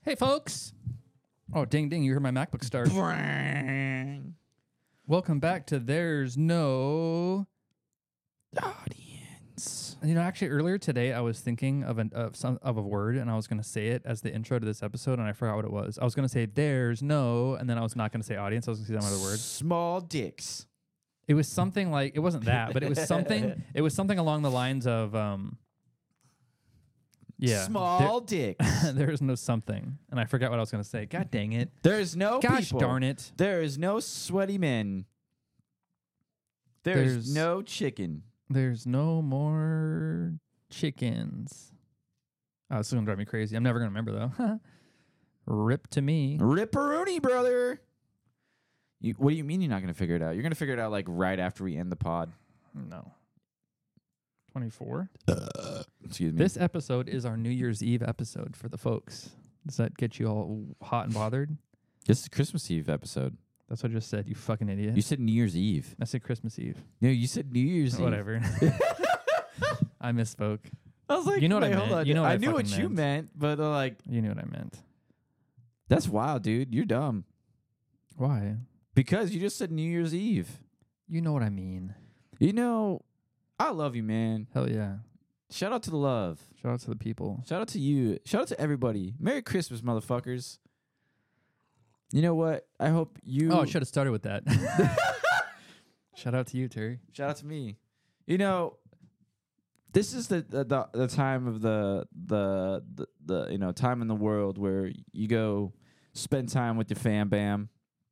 Hey, folks. Oh, ding, ding. You heard my MacBook start. Welcome back to There's No Audience. You know, actually, earlier today, I was thinking of a word, and I was going to say it as the intro to this episode, and I forgot what it was. I was going to say "there's no," and then I was not going to say "audience." I was going to say some other word. Small dicks. It was something like, it wasn't that, but it was something. It was something along the lines of, yeah, Small dicks. there's no something, and I forgot what I was going to say. God dang it! There's no Gosh people. darn it! There is no sweaty men. There's no chicken. There's no more chickens. Oh, this is going to drive me crazy. I'm never going to remember, though. Rip to me. Ripperoonie, brother. What do you mean you're not going to figure it out? You're going to figure it out like right after we end the pod. No. 24. Excuse me. This episode is our New Year's Eve episode for the folks. Does that get you all hot and bothered? This is Christmas Eve episode. That's what I just said, you fucking idiot. You said New Year's Eve. I said Christmas Eve. No, you said New Year's Eve. Whatever. I misspoke. I was like, You know what I wait, meant. hold on. You know what I I knew what fucking you meant, but like, You knew what I meant. that's wild, dude. You're dumb. Why? Because you just said New Year's Eve. You know what I mean. You know, I love you, man. Hell yeah. Shout out to the love. Shout out to the people. Shout out to you. Shout out to everybody. Merry Christmas, motherfuckers. You know what? I hope you... Oh, I should have started with that. Shout out to you, Terry. Shout out to me. You know, this is the time of the you know, time in the world where you go spend time with your fam bam.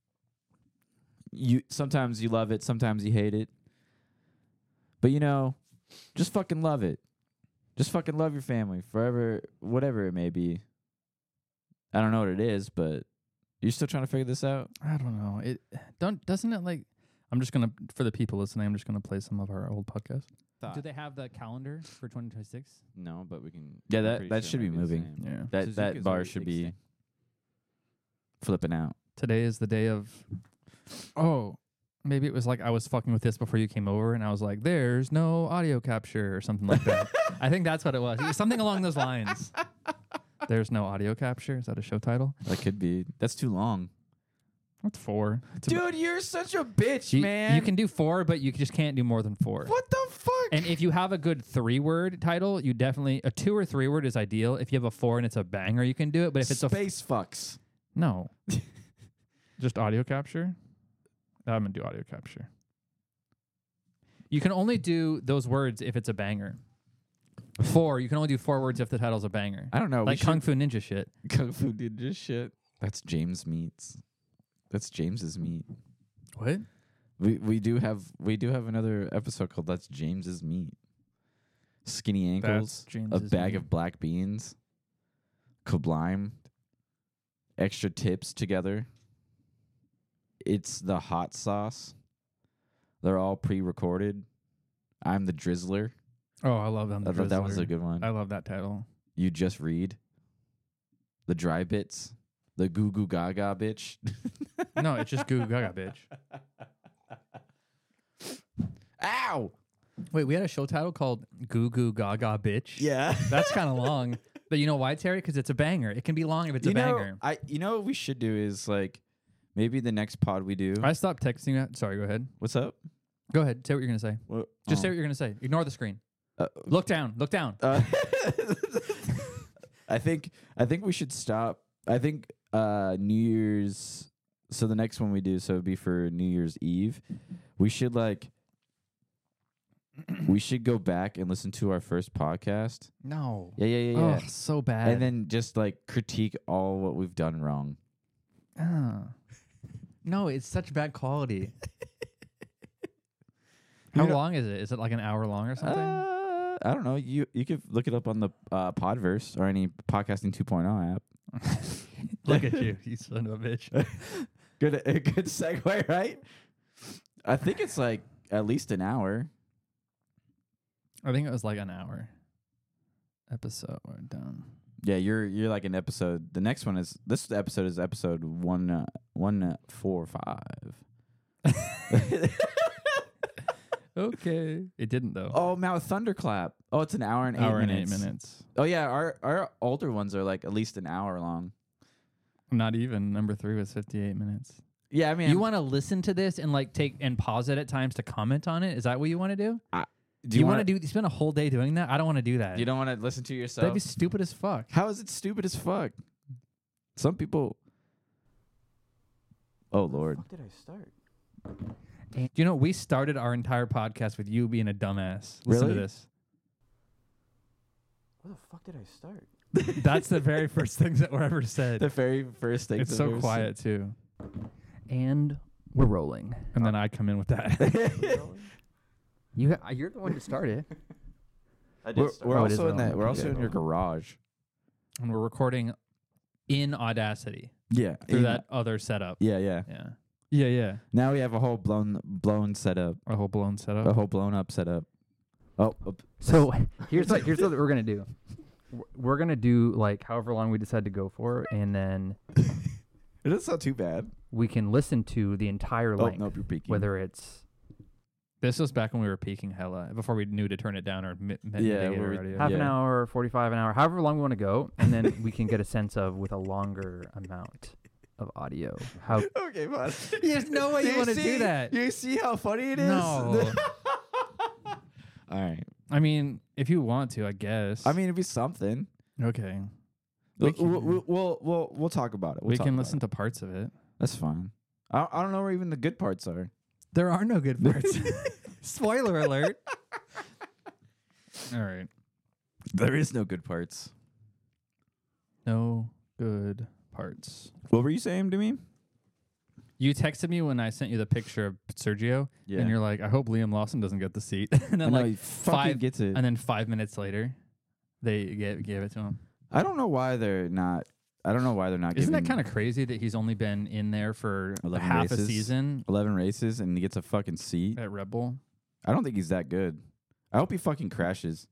Sometimes you love it, sometimes you hate it. But you know, just fucking love it. Just fucking love your family forever, whatever it may be. I don't know what it is, but you're still trying to figure this out? I don't know. Doesn't it like I'm just gonna for the people listening, I'm just gonna play some of our old podcasts. Do they have the calendar for 2026? No, but we can. Yeah, that should be moving. Yeah. That bar should be flipping out. Today is the day of maybe it was like I was fucking with this before you came over and I was like, there's no audio capture or something like that. I think that's what it was. It was something along those lines. There's no audio capture. Is that a show title? That could be. That's too long. What's 4? Dude, you're such a bitch, man. You can do 4, but you just can't do more than 4. What the fuck? And if you have a good 3-word title, you definitely a 2 or 3 word is ideal. If you have a 4 and it's a banger, you can do it. But if it's space fucks. No, just audio capture. I'm gonna do audio capture. You can only do those words if it's a banger. 4. You can only do 4 words if the title's a banger. I don't know. Like Kung Fu Ninja shit. Kung Fu Ninja shit. That's James Meats. That's James's meat. What? We do have another episode called That's James's Meat. Skinny ankles, a bag of black beans, Sublime, extra tips together. It's the hot sauce. They're all pre-recorded. I'm the Drizzler. Oh, I love them. I thought that was a good one. I love that title. You just read. The dry bits. The goo goo gaga bitch. No, it's just Goo Goo Gaga, bitch. Ow! Wait, we had a show title called Goo Goo Gaga, bitch. Yeah. That's kind of long. But you know why, Terry? Because it's a banger. It can be long if it's a banger. You know what we should do is like maybe the next pod we do. I stopped texting you. Sorry, go ahead. What's up? Go ahead. Say what you're going to say. What? Just say what you're going to say. Ignore the screen. Look down. Look down. I think we should stop. I think New Year's. So the next one we do, so it'd be for New Year's Eve. We should go back and listen to our first podcast. No. Yeah. Oh, so bad. And then just like critique all what we've done wrong. No, it's such bad quality. How long is it? Is it like an hour long or something? I don't know. You could look it up on the Podverse or any podcasting 2.0 app. Look at you, you son of a bitch. Good segue, right? I think it's like at least an hour. I think it was like an hour episode. We're done. Yeah, you're like an episode. The next one is this episode is episode 145. Okay. It didn't though. Oh, Mount Thunderclap. Oh, it's an hour and 8 minutes. And 8 minutes. Oh yeah, our older ones are like at least an hour long. Not even. Number 3 was 58 minutes. Yeah, I mean, you want to listen to this and like take and pause it at times to comment on it? Is that what you want to do? Do you want to spend a whole day doing that? I don't want to do that. You don't want to listen to yourself? That'd be stupid as fuck. How is it stupid as fuck? Some people. Oh Lord. How the fuck did I start? Do you know we started our entire podcast with you being a dumbass? Listen to this. Where the fuck did I start? That's the very first things that were ever said. The very first thing. It's so quiet too. And we're rolling. And then I come in with that. You're the one to start it. We're also in that. We're also in your garage. And we're recording in Audacity. Yeah. Through that other setup. Yeah. Yeah. Now we have a whole blown setup. A whole blown setup. A whole blown up setup. Oh. So here's what we're gonna do. We're gonna do like however long we decide to go for, and then it doesn't sound too bad. We can listen to the entire length. Nope, you're peaking. Whether it's this was back when we were peaking hella before we knew to turn it down or half an hour, 45 an hour, however long we want to go, and then we can get a sense of with a longer amount of audio. How okay, fine. There's no way you want to do that. You see how funny it is? No. All right. I mean, if you want to, I guess. I mean, it'd be something. Okay. We'll talk about it. We can listen to parts of it. That's fine. I don't know where even the good parts are. There are no good parts. Spoiler alert. All right. There is no good parts. No good parts. What were you saying to me? You texted me when I sent you the picture of Sergio, and you're like, "I hope Liam Lawson doesn't get the seat." And then he fucking gets it. And then 5 minutes later, they gave it to him. I don't know why they're not. Isn't that kind of crazy that he's only been in there for half a season? 11 races, and he gets a fucking seat at Red Bull. I don't think he's that good. I hope he fucking crashes.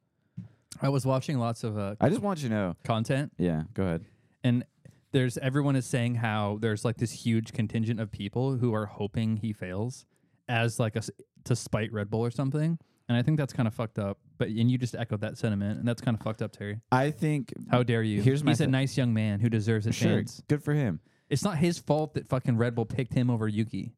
I was watching lots of. I just want you to know content. Yeah, go ahead. And everyone is saying how there's like this huge contingent of people who are hoping he fails as like to spite Red Bull or something. And I think that's kind of fucked up. And you just echoed that sentiment, and that's kind of fucked up, Terry. I think. How dare you? He's a nice young man who deserves a chance. Good for him. It's not his fault that fucking Red Bull picked him over Yuki.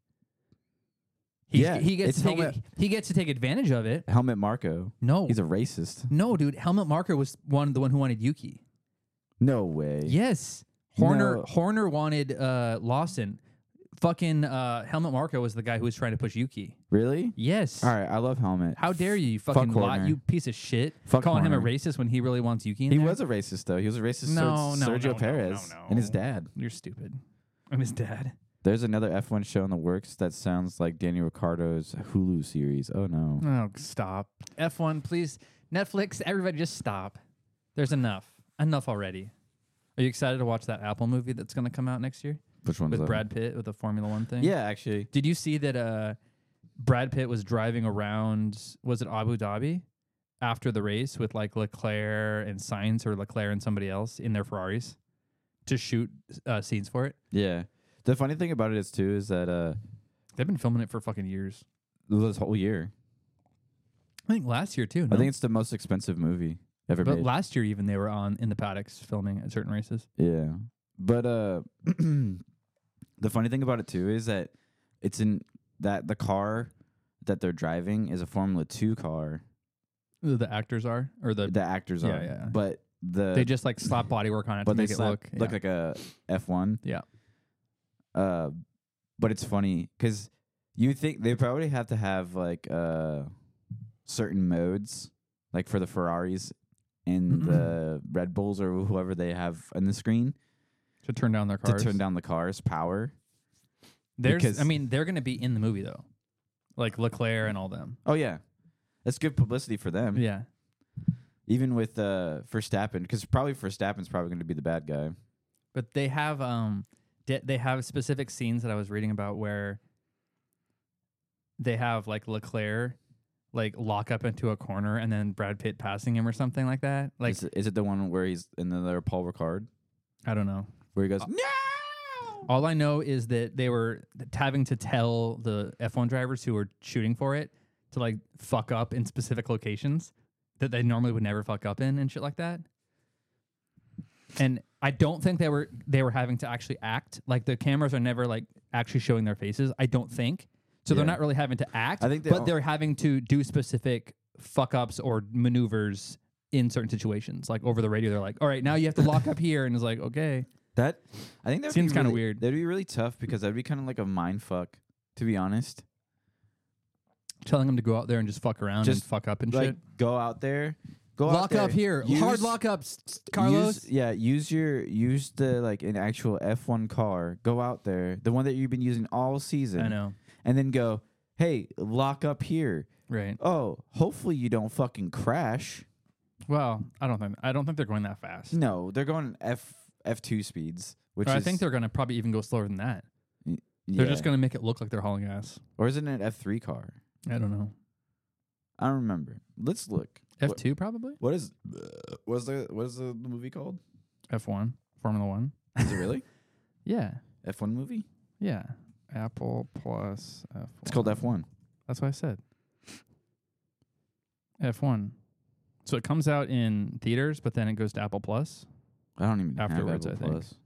He gets to take advantage of it. Helmut Marko. No, he's a racist. No, dude. Helmut Marko was the one who wanted Yuki. No way. Yes. Horner wanted Lawson. Fucking Helmut Marko was the guy who was trying to push Yuki. Really? Yes. All right, I love Helmut. How dare you fucking lie, you piece of shit. Calling him a racist when he really wants Yuki in there? He was a racist, though. He was a racist towards Sergio Perez and his dad. You're stupid. And his dad. There's another F1 show in the works that sounds like Daniel Ricciardo's Hulu series. Oh, no. Oh, stop. F1, please. Netflix, everybody just stop. There's enough. Enough already. Are you excited to watch that Apple movie that's going to come out next year? Which one's with Brad Pitt with the Formula One thing? Yeah, actually. Did you see that Brad Pitt was driving around, was it Abu Dhabi, after the race with like Leclerc and Sainz, or Leclerc and somebody else in their Ferraris to shoot scenes for it? Yeah. The funny thing about it is, too, is that they've been filming it for fucking years. This whole year. I think last year, too. No? I think it's the most expensive movie ever made. But last year, even, they were in the paddocks filming at certain races. Yeah. But the funny thing about it, too, is that it's in that the car that they're driving is a Formula 2 car. The actors are? Or the actors are. Yeah. But they just like slap bodywork on it to make it look like a F1. Yeah. But it's funny because you think they probably have to have like certain modes, like for the Ferraris and the Red Bulls or whoever they have on the screen to turn down their cars. To turn down the car's power. They're going to be in the movie though, like Leclerc and all them. Oh yeah, that's good publicity for them. Yeah. Even with Verstappen, because probably Verstappen's probably going to be the bad guy. But they have they have specific scenes that I was reading about where they have like Leclerc like lock up into a corner and then Brad Pitt passing him or something like that. Like, is it the one where he's in the Paul Ricard? I don't know. Where he goes, no! All I know is that they were having to tell the F1 drivers who were shooting for it to like fuck up in specific locations that they normally would never fuck up in and shit like that. And I don't think they were having to actually act. Like the cameras are never like actually showing their faces. I don't think. So they're not really having to act. I think they're having to do specific fuck ups or maneuvers in certain situations. Like over the radio, they're like, "All right, now you have to lock up here," and it's like, "Okay." I think that seems kind of weird. That'd be really tough because that'd be kind of like a mind fuck, to be honest. Telling them to go out there and just fuck around and fuck up and shit. Go out there. Lock up here. Hard lockups, Carlos. Use the like an actual F1 car. Go out there, the one that you've been using all season. I know. And then go, hey, lock up here. Right. Oh, hopefully you don't fucking crash. Well, I don't think they're going that fast. No, they're going F2 speeds, I think they're going to probably even go slower than that. They're just going to make it look like they're hauling ass. Or is it an F3 car? I don't know. I don't remember. Let's look. F2 probably? What is the movie called? F1. Formula 1. Is it really? Yeah. F1 movie? Yeah. Apple Plus F1. It's called F1. That's what I said. F1. So it comes out in theaters, but then it goes to Apple Plus. I don't even afterwards, have Apple I think. Plus.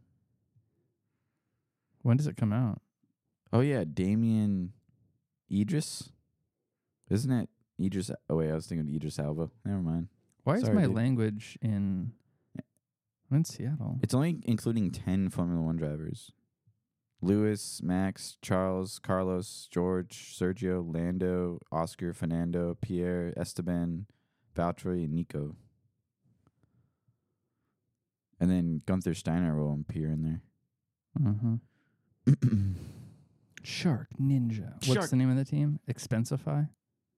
When does it come out? Oh yeah, Damien Idris. Isn't it Idris? Oh wait, I was thinking Idris Elba. Never mind. Why is my language in Seattle? It's only including 10 Formula 1 drivers. Lewis, Max, Charles, Carlos, George, Sergio, Lando, Oscar, Fernando, Pierre, Esteban, Valtteri, and Nico. And then Gunther Steiner will appear in there. Mm-hmm. Shark Ninja. What's the name of the team? Expensify?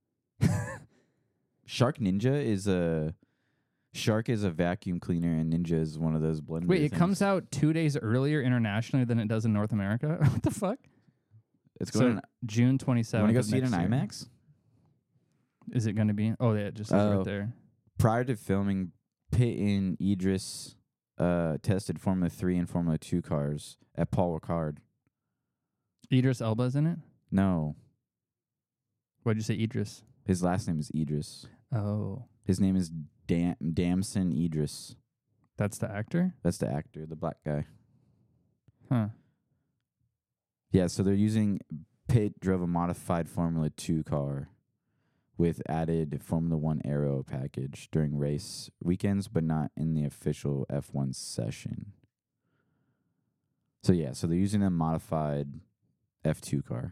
Shark Ninja is a... Shark is a vacuum cleaner, and Ninja is one of those blender Wait, it things. comes out 2 days earlier internationally than it does in North America? What the fuck? It's going June 27th. You want to go see it in IMAX? Is it going to be? Oh, yeah, it just says right there. Prior to filming, Pitt and Idris tested Formula 3 and Formula 2 cars at Paul Ricard. Idris Elba's in it? No. Why'd you say Idris? His last name is Idris. Oh. His name is Damson Idris. That's the actor? That's the actor, the black guy. Huh. Yeah, so they're using... Pitt drove a modified Formula 2 car with added Formula 1 aero package during race weekends, but not in the official F1 session. So yeah, so they're using a modified F2 car.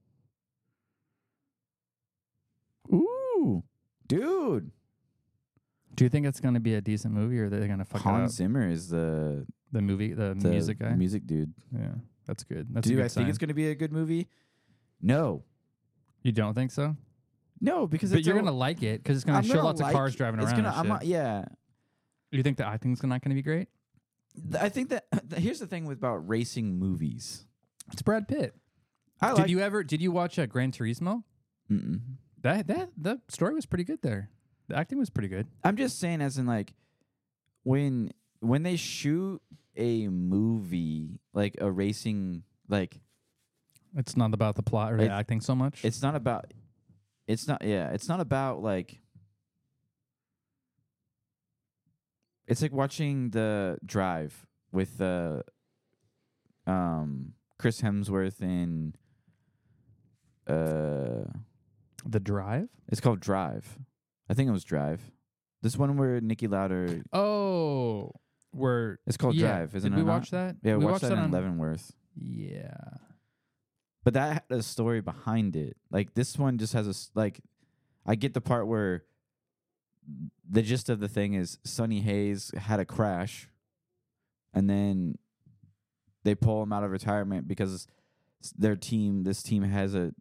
Ooh, dude. Do you think it's going to be a decent movie, or are they going to fuck it up? Hans Zimmer is the music guy? Music dude. Yeah, that's good. That's Do a good I sign. think it's going to be a good movie? No. You don't think so? No, because but you're going to like it because it's going to show lots of cars driving around. Yeah. You think the acting's not going to be great? I think that here's the thing about racing movies. It's Brad Pitt. Did you watch Gran Turismo? Mm-mm. That story was pretty good there. The acting was pretty good. I'm just saying, as in like when they shoot a movie, like a racing, like it's not about the plot or the acting so much. It's not about like. It's like watching The Drive with Chris Hemsworth in The Drive? It's called Drive. I think it was Drive. This one where Niki Lauda. Oh, it's called Drive, isn't it? Did we watch that? Yeah, we watched that in Leavenworth. Yeah. But that had a story behind it. Like this one just has I get the part where the gist of the thing is Sonny Hayes had a crash, and then they pull him out of retirement because this team has a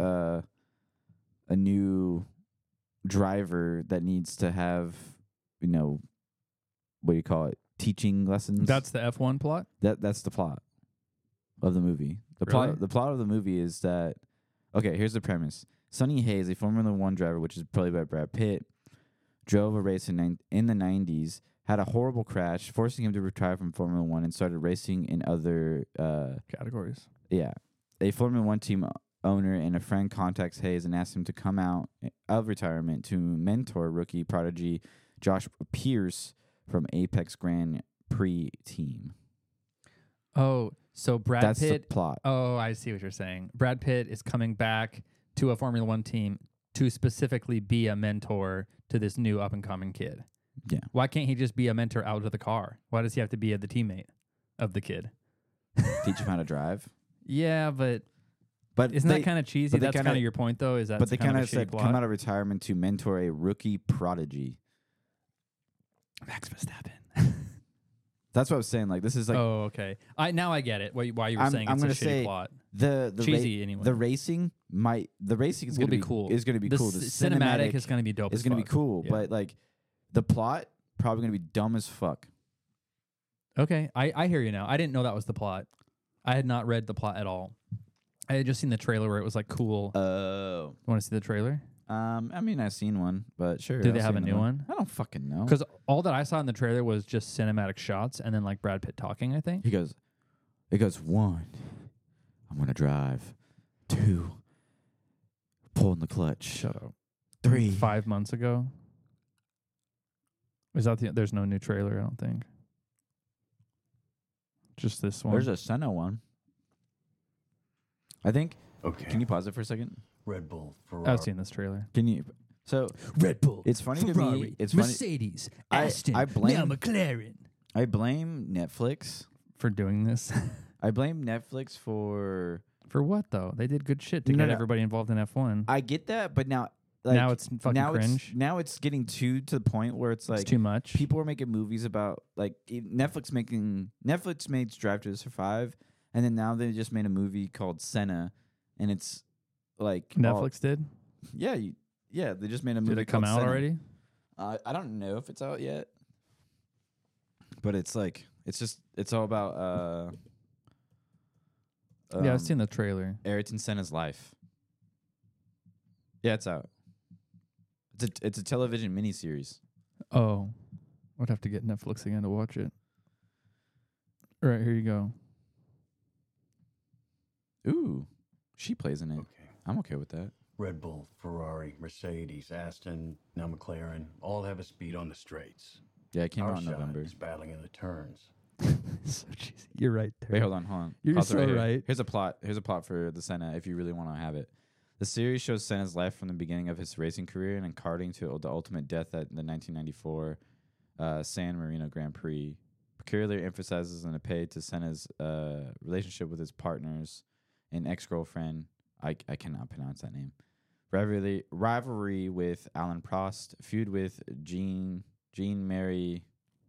new driver that needs to have, what do you call it? Teaching lessons. That's the F1 plot? That's the plot of the movie. The plot of the movie is that, okay, here's the premise. Sonny Hayes, a Formula 1 driver, which is played by Brad Pitt, drove a race in the 90s, had a horrible crash, forcing him to retire from Formula 1 and started racing in other categories. Yeah. A Formula 1 team owner and a friend contacts Hayes and asks him to come out of retirement to mentor rookie prodigy Josh Pierce from Apex Grand Prix team. Oh, so That's Pitt. the plot. Oh, I see what you're saying. Brad Pitt is coming back to a Formula One team to specifically be a mentor to this new up and coming kid. Yeah. Why can't he just be a mentor out of the car? Why does he have to be the teammate of the kid? Teach him how to drive. Yeah, but But isn't that kind of cheesy? That's kind of your point, though. Is that? But they kind of said plot? come out of retirement to mentor a rookie prodigy. Max Verstappen. That's what I was saying. Like this is like. Oh, okay. Why you were saying it's a shitty plot. The cheesy anyway. The racing is going to be cool. Is going to be cool. The cinematic is going to be dope. It's going to be cool, yeah. but like the plot probably going to be dumb as fuck. Okay, I hear you now. I didn't know that was the plot. I had not read the plot at all. I had just seen the trailer where it was like cool. Oh. You want to see the trailer? I mean, I've seen one, but sure. Do they have a new one? I don't fucking know. Because all that I saw in the trailer was just cinematic shots and then like Brad Pitt talking, I think. It goes 1, I'm going to drive. 2, pulling the clutch. Shut up. 3. 5 months ago. Is that there's no new trailer, I don't think. Just this one. There's a Senna one. I think. Okay. Can you pause it for a second? Red Bull, Ferrari. I've seen this trailer. Can you? So Red Bull. It's funny Ferrari, to me. It's Mercedes, Aston, I blame, now McLaren. I blame Netflix for doing this. I blame Netflix for what though? They did good shit to get everybody involved in F1. I get that, but now now it's fucking cringe. Now it's getting to the point where it's like too much. People are making movies about like Netflix made Drive to Survive, and then now they just made a movie called Senna, and it's like Netflix did. Yeah, they just made a movie. Did it come out Senna. already? I don't know if it's out yet, but it's like it's all about. Yeah, I've seen the trailer. Ayrton Senna's life. Yeah, it's out. It's a television miniseries. Oh, I'd have to get Netflix again to watch it. All right, here you go. Ooh, she plays in it. Okay. I'm okay with that. Red Bull, Ferrari, Mercedes, Aston, now McLaren, all have a speed on the straights. Yeah, it came Our out in shot November. is battling in the turns. So cheesy. You're right there. Wait, hold on. You're Pause so right. Here's a plot for the Senna if you really want to have it. The series shows Senna's life from the beginning of his racing career and karting to the ultimate death at the 1994 San Marino Grand Prix. Peculiarly emphasizes an epee to Senna's relationship with his partners and ex-girlfriend. I cannot pronounce that name. Rivalry with Alan Prost. Feud with Jean Mary.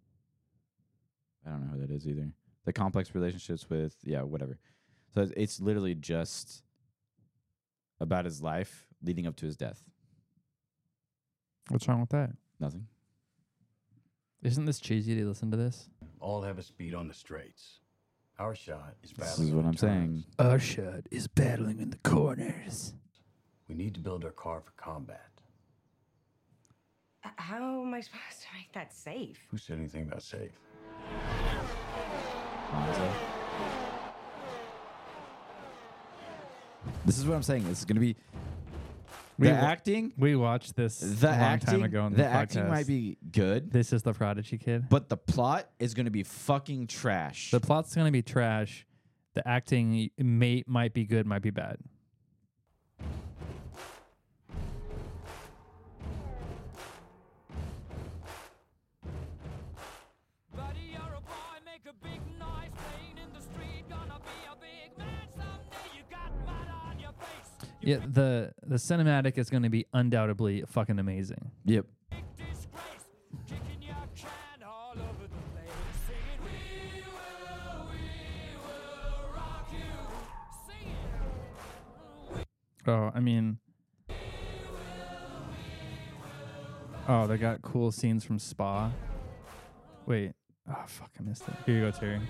I don't know who that is either. The complex relationships with whatever. So it's literally just about his life leading up to his death. What's wrong with that? Nothing. Isn't this cheesy to listen to this? All have a speed on the straights. Our shot is battling. This is what I'm saying. Our shot is battling in the corners. We need to build our car for combat. How am I supposed to make that safe? Who said anything about safe? Monza. This is what I'm saying. This is going to be acting. We watched this a long time ago on the podcast. The acting might be good. This is the Prodigy Kid. But the plot is going to be fucking trash. The plot's going to be trash. The acting might be good, might be bad. Yeah, the cinematic is going to be undoubtedly fucking amazing. Yep. Oh, I mean, they got cool scenes from Spa. Wait, fuck, I missed it. Here you go, Terry.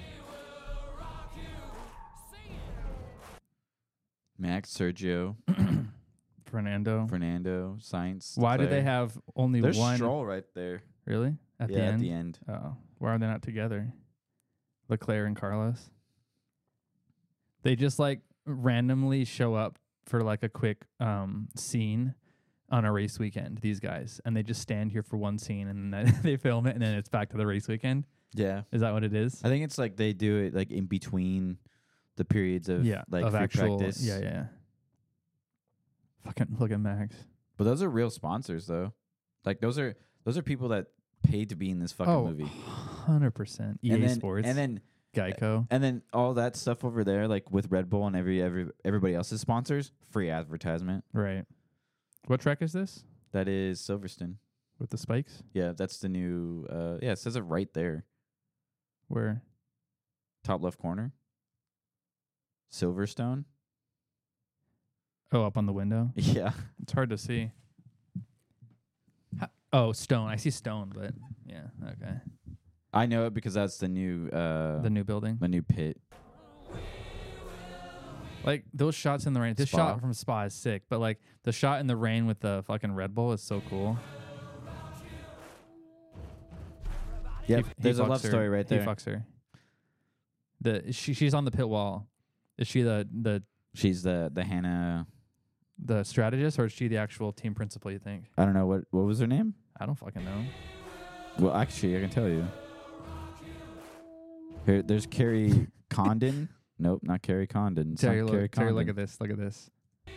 Max, Sergio, Fernando, Sainz. Why do they have only There's one? Stroll right there. Really? At the end? At the end. Oh, why are they not together? Leclerc and Carlos. They just like randomly show up for like a quick scene on a race weekend. These guys, and they just stand here for one scene, and then they film it, and then it's back to the race weekend. Yeah. Is that what it is? I think it's like they do it like in between the periods of like of free actual practice. Yeah. Fucking look at Max. But those are real sponsors though. Like those are people that paid to be in this fucking movie. 100%. EA Sports. And then Geico. And then all that stuff over there, like with Red Bull and everybody else's sponsors, free advertisement. Right. What track is this? That is Silverstone. With the spikes? Yeah, that's the new it says it right there. Where? Top left corner. Silverstone. Oh, up on the window? Yeah. It's hard to see. Oh, Stone. I see Stone, but yeah, okay. I know it because that's the new building. The new pit. Like those shots in the rain. This shot from Spa is sick, but like the shot in the rain with the fucking Red Bull is so cool. Yep, there's a love story right there. He fucks her. She's on the pit wall. Is she the She's the Hannah, the strategist, or is she the actual team principal? You think? I don't know what was her name. I don't fucking know. Well, actually, I can tell you. Here, there's Carrie Condon. Nope, not Carrie Condon. Terry, look at this. Look at this.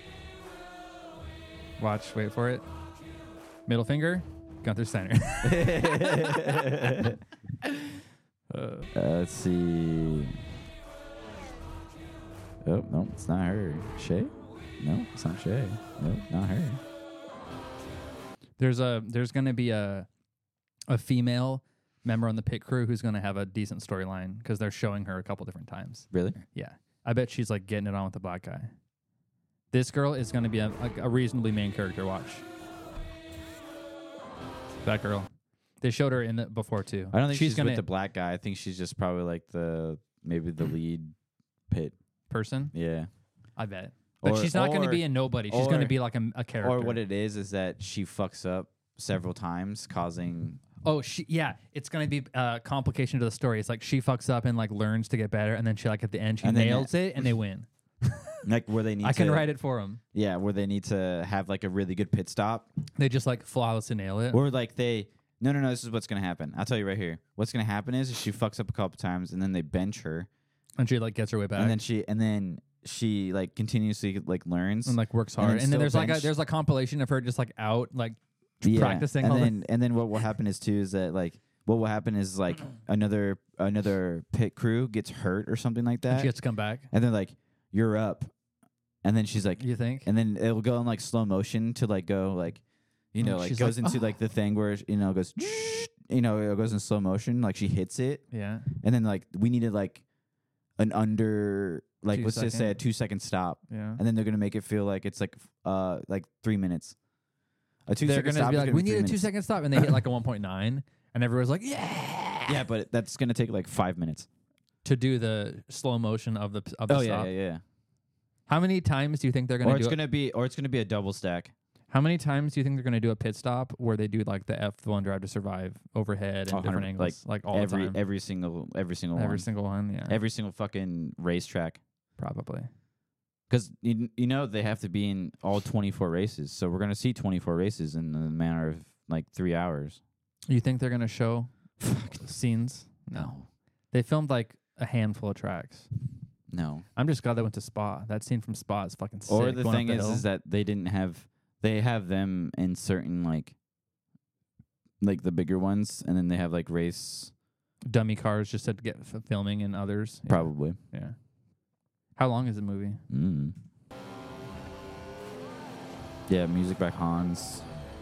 Watch. Wait for it. Middle finger. Gunther Steiner. Let's see. Oh, no, it's not her. Shay? No, it's not Shay. No, not her. There's going to be a female member on the pit crew who's going to have a decent storyline because they're showing her a couple different times. Really? Yeah. I bet she's like getting it on with the black guy. This girl is going to be a reasonably main character. Watch. That girl. They showed her in it before too. I don't think she's with the black guy. I think she's just probably like maybe the lead pit person. Yeah. I bet. But she's not going to be a nobody. She's going to be like a character. Or what it is that she fucks up several times, causing... Oh, it's going to be a complication to the story. It's like she fucks up and like learns to get better, and then she like at the end, she nails it, and they win. Like where they need I can write it for them. Yeah, where they need to have like a really good pit stop. They just like flawlessly nail it. Or like No, this is what's going to happen. I'll tell you right here. What's going to happen is she fucks up a couple times, and then they bench her. And she like gets her way back. And then she like continuously like learns and like works hard. And then there's like a compilation of her just like out like practicing. And then what will happen is too is that like what will happen is like another pit crew gets hurt or something like that. And she has to come back. And they're like, "You're up." And then she's like, "You think?" And then it'll go in like slow motion to like go like, like goes like, into like the thing where it goes, it goes in slow motion. Like she hits it. Yeah. And then like we needed like an under like let's just say a 2-second stop. Yeah. And then they're gonna make it feel like it's like 3 minutes. They're gonna be like, we need a 2-second stop, and they hit like a 1.9, and everyone's like, yeah. Yeah, but that's gonna take like 5 minutes to do the slow motion of the stop. Yeah. How many times do you think they're gonna do? Or it's gonna be a double stack. How many times do you think they're gonna do a pit stop where they do like the F1 Drive to Survive overhead and different angles, like all the time? Every single one. Every single one, yeah. Every single fucking racetrack, probably. Because they have to be in all 24 races, so we're gonna see 24 races in the manner of like 3 hours. You think they're gonna show scenes? No. They filmed like a handful of tracks. No. I'm just glad they went to Spa. That scene from Spa is fucking sick. Or the thing is that they have them in certain like the bigger ones, and then they have like race dummy cars just to get filming in others. Yeah. Probably. Yeah. How long is the movie? Yeah, music by Hans.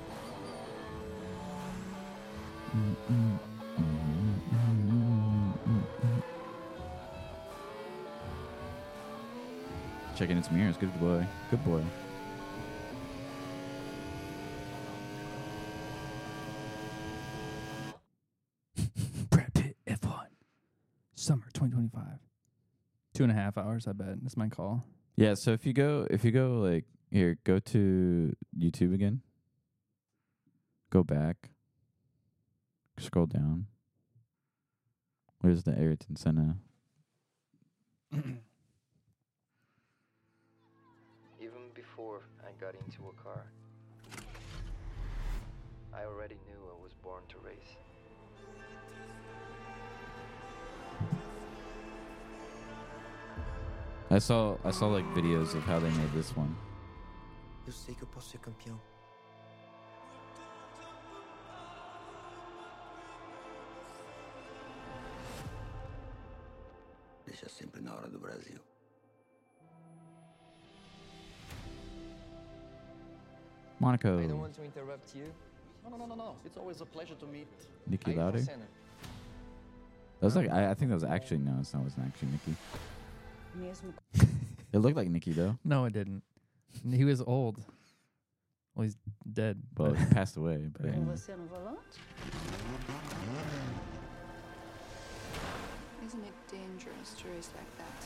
Checking its mirrors. Good boy. Good boy. Brad Pitt, F1. Summer 2025. 2.5 hours, I bet. That's my call. Yeah, so if you go like here, go to YouTube again. Go back. Scroll down. Where's the Ayrton Senna? Even before I got into a car, I already knew I was born to race. I saw like videos of how they made this one. Eu sei que eu posso ser campeão. Deixa sempre na hora do Brasil. Monaco. I don't want to interrupt you. No. It's always a pleasure to meet. Niki Lauda. That was like I think that was actually no, it's not. It wasn't actually Nikki. It looked like Nikki though. No, it didn't. He was old. Well, he's dead. Well, he passed away. But, Isn't it dangerous to race like that?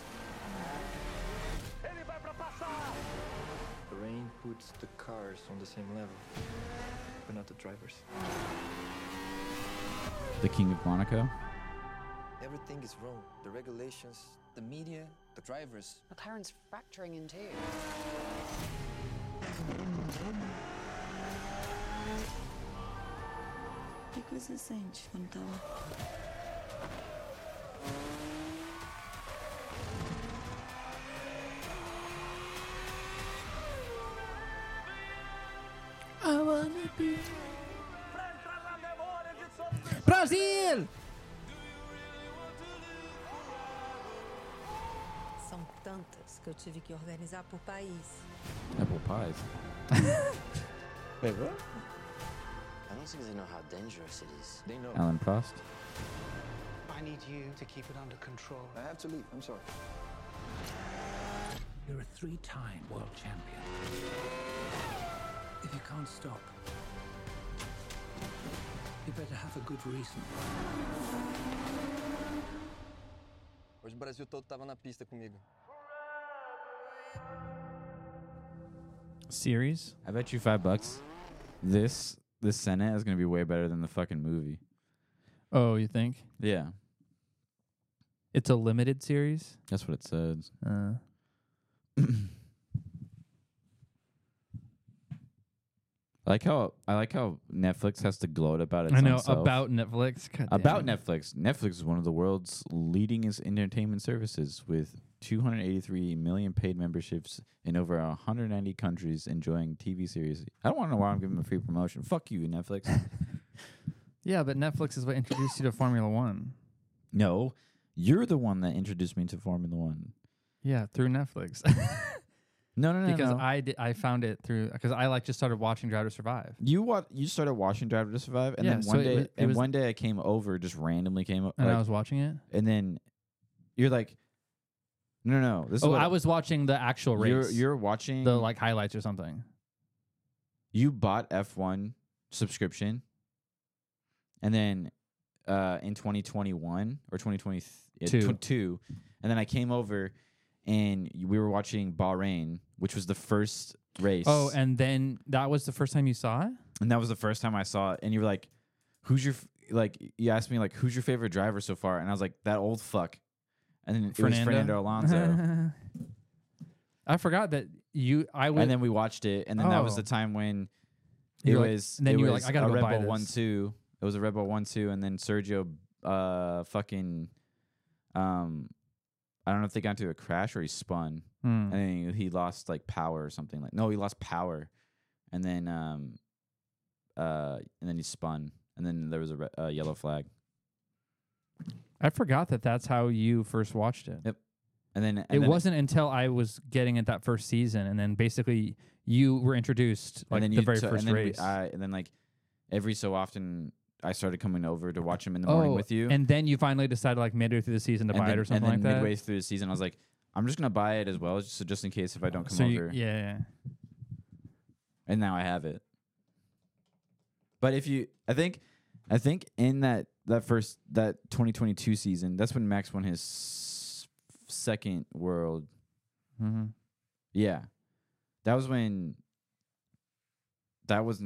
The rain puts the cars on the same level, but not the drivers. The King of Monaco. Everything is wrong. The regulations, the media, the drivers. McLaren's fracturing in two. O que você sente quando tá lá? I wanna be Brasil! São tantas que eu tive que organizar por país. Apple pies. Wait, what? I don't think they know how dangerous it is. They know. Alan Prost. I need you to keep it under control. I have to leave. I'm sorry. You're a 3-time world champion. If you can't stop, you better have a good reason. Hoje o Brasil todo tava na pista comigo. Series? I bet you $5. This Senate is gonna be way better than the fucking movie. Oh, you think? Yeah, It's a limited series? that's what it says. I like how Netflix has to gloat about it. I know, self. about Netflix. God About damn. Netflix. Netflix is one of the world's leading entertainment services with 283 million paid memberships in over 190 countries enjoying TV series. I don't want to know why I'm giving them a free promotion. Fuck you, Netflix. Yeah, but Netflix is what introduced you to Formula One. No, you're the one that introduced me to Formula One. Yeah, through Netflix. No. Because I found it through because I just started watching Drive to Survive. You started watching Drive to Survive, and Yeah, then so one day, it was one day I came over, just randomly came up, And I was watching it. and then you're like, no. This is Oh, what I was watching the actual race. You're watching the highlights or something. You bought F1 subscription, and then in 2021 or 2022, and then I came over, and we were watching Bahrain, which was the first race. Oh, and then that was the first time you saw it? And that was the first time I saw it. And you were like, "Who's your you asked me like, who's your favorite driver so far?" And I was like, "That old fuck." And then it was Fernando Alonso. I forgot that And then we watched it, and then that was the time when it was. And then you were like, "I gotta a go Red buy Bull this." 1-2. It was a Red Bull 1-2, and then Sergio, fucking, I don't know if they got into a crash or he spun, and then he lost like power or something like. No, he lost power, and then he spun, and then there was a yellow flag. I forgot that that's how you first watched it. Yep. And then it wasn't until I was getting it that first season, and then basically you were introduced like the very first race. And then like every so often I started coming over to watch him in the morning with you. And then you finally decided like midway through the season to buy it or something like that. And then midway through the season, I was like, I'm just gonna buy it as well, just in case if I don't come over. Yeah. And now I have it. But I think in that 2022 season, that's when Max won his second world. Mm-hmm. Yeah, that was when. That was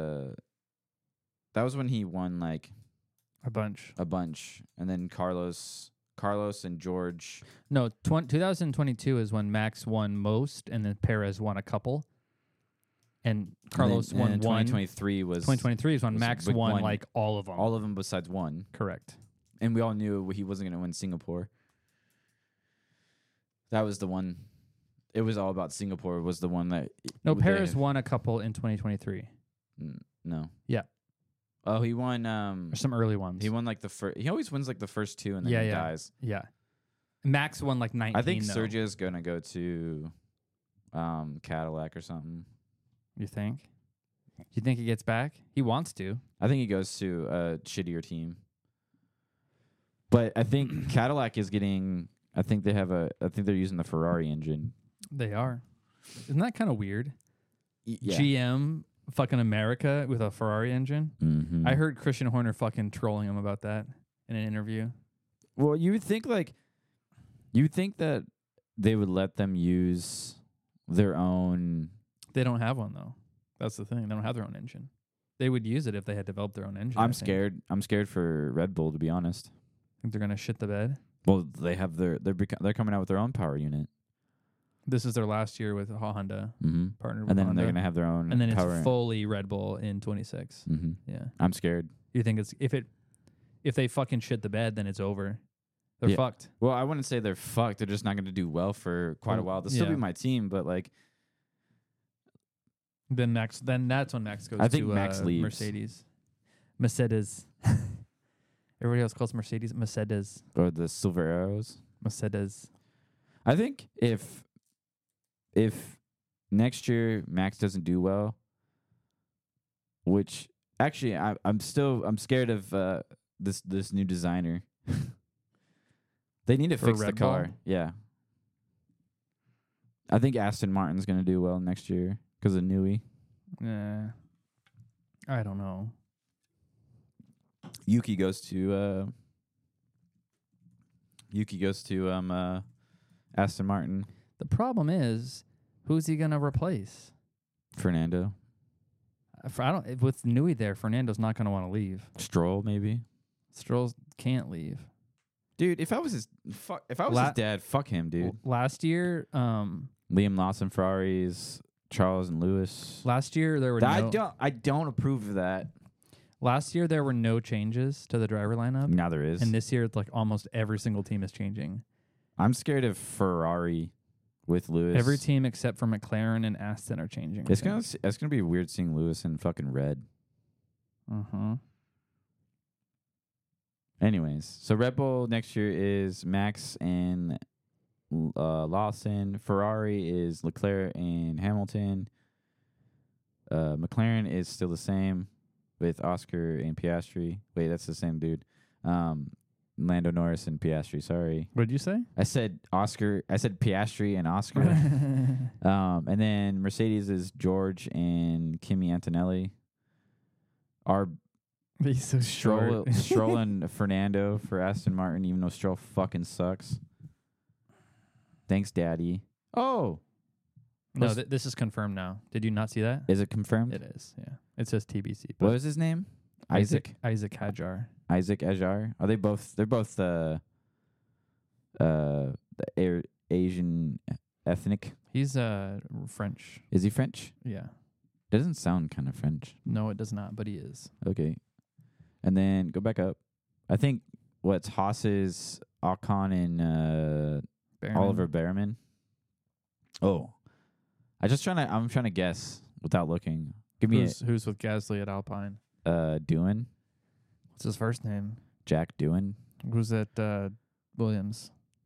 when he won like a bunch, and then Carlos and George. No, 2022 is when Max won most, and then Perez won a couple. And Carlos won 2023 was 2023 is when Max won like all of them. All of them besides one. Correct. And we all knew he wasn't going to win Singapore. That was the one. It was all about Singapore. Was the one that No, Paris won a couple in 2023. No. Yeah. Oh, he won. Or some early ones. He won like the first. He always wins like the first two, and then he dies. Yeah. Max won like 19. I think Sergio's gonna go to Cadillac or something. You think? You think he gets back? He wants to. I think he goes to a shittier team. But I think Cadillac is getting. I think they have I think they're using the Ferrari engine. They are. Isn't that kind of weird? Yeah. GM fucking America with a Ferrari engine. Mm-hmm. I heard Christian Horner fucking trolling him about that in an interview. Well, you would think that they would let them use their own. They don't have one though. That's the thing. They don't have their own engine. They would use it if they had developed their own engine. I'm scared. I'm scared for Red Bull, to be honest. Think they're gonna shit the bed? Well, they have they're coming out with their own power unit. This is their last year with Honda, partnered with and then Honda. they're gonna have their own. And then power it's fully Red Bull in 26. Mm-hmm. Yeah, I'm scared. You think it's if they fucking shit the bed, then it's over. They're fucked. Well, I wouldn't say they're fucked. They're just not going to do well for quite a while. They'll still be my team, but like. Then that's when Max goes. I think to Max leaves. Mercedes. Everybody else calls Mercedes Mercedes. Or the Silver Arrows. Mercedes. I think if next year Max doesn't do well, which actually I'm scared of this new designer. They need to fix the car. Yeah. I think Aston Martin's going to do well next year because of Newey. Yeah. I don't know. Yuki goes to Aston Martin. The problem is, who's he going to replace? Fernando. With Newey there, Fernando's not going to want to leave. Stroll maybe. Stroll can't leave. Dude, if I was his dad, fuck him, dude. Last year, Liam Lawson, Ferraris, Charles and Lewis. Last year there were I don't approve of that. Last year there were no changes to the driver lineup. Now there is. And this year it's like almost every single team is changing. I'm scared of Ferrari with Lewis. Every team except for McLaren and Aston are changing. It's gonna be weird seeing Lewis in fucking red. Uh-huh. Anyways, so Red Bull next year is Max and Lawson. Ferrari is Leclerc and Hamilton. McLaren is still the same with Oscar and Piastri. Wait, that's the same dude. Lando Norris and Piastri. Sorry. What did you say? I said Oscar. I said Piastri and Oscar. And then Mercedes is George and Kimi Antonelli. He's so short. Stroll and Fernando for Aston Martin, even though Stroll fucking sucks. Thanks, Daddy. Oh. No, this is confirmed now. Did you not see that? Is it confirmed? It is, yeah. It says TBC. What was his name? Isaac Hadjar. Isaac Hadjar. Are they both? They're both the Asian ethnic. He's French. Is he French? Yeah. Doesn't sound kind of French. No, it does not, but he is. Okay. And then go back up. I think what's Haas's Ocon and Oliver Behrman. Oh. I'm trying to guess without looking. Give me who's with Gasly at Alpine? Doohan. What's his first name? Jack Doohan. Who's at Williams?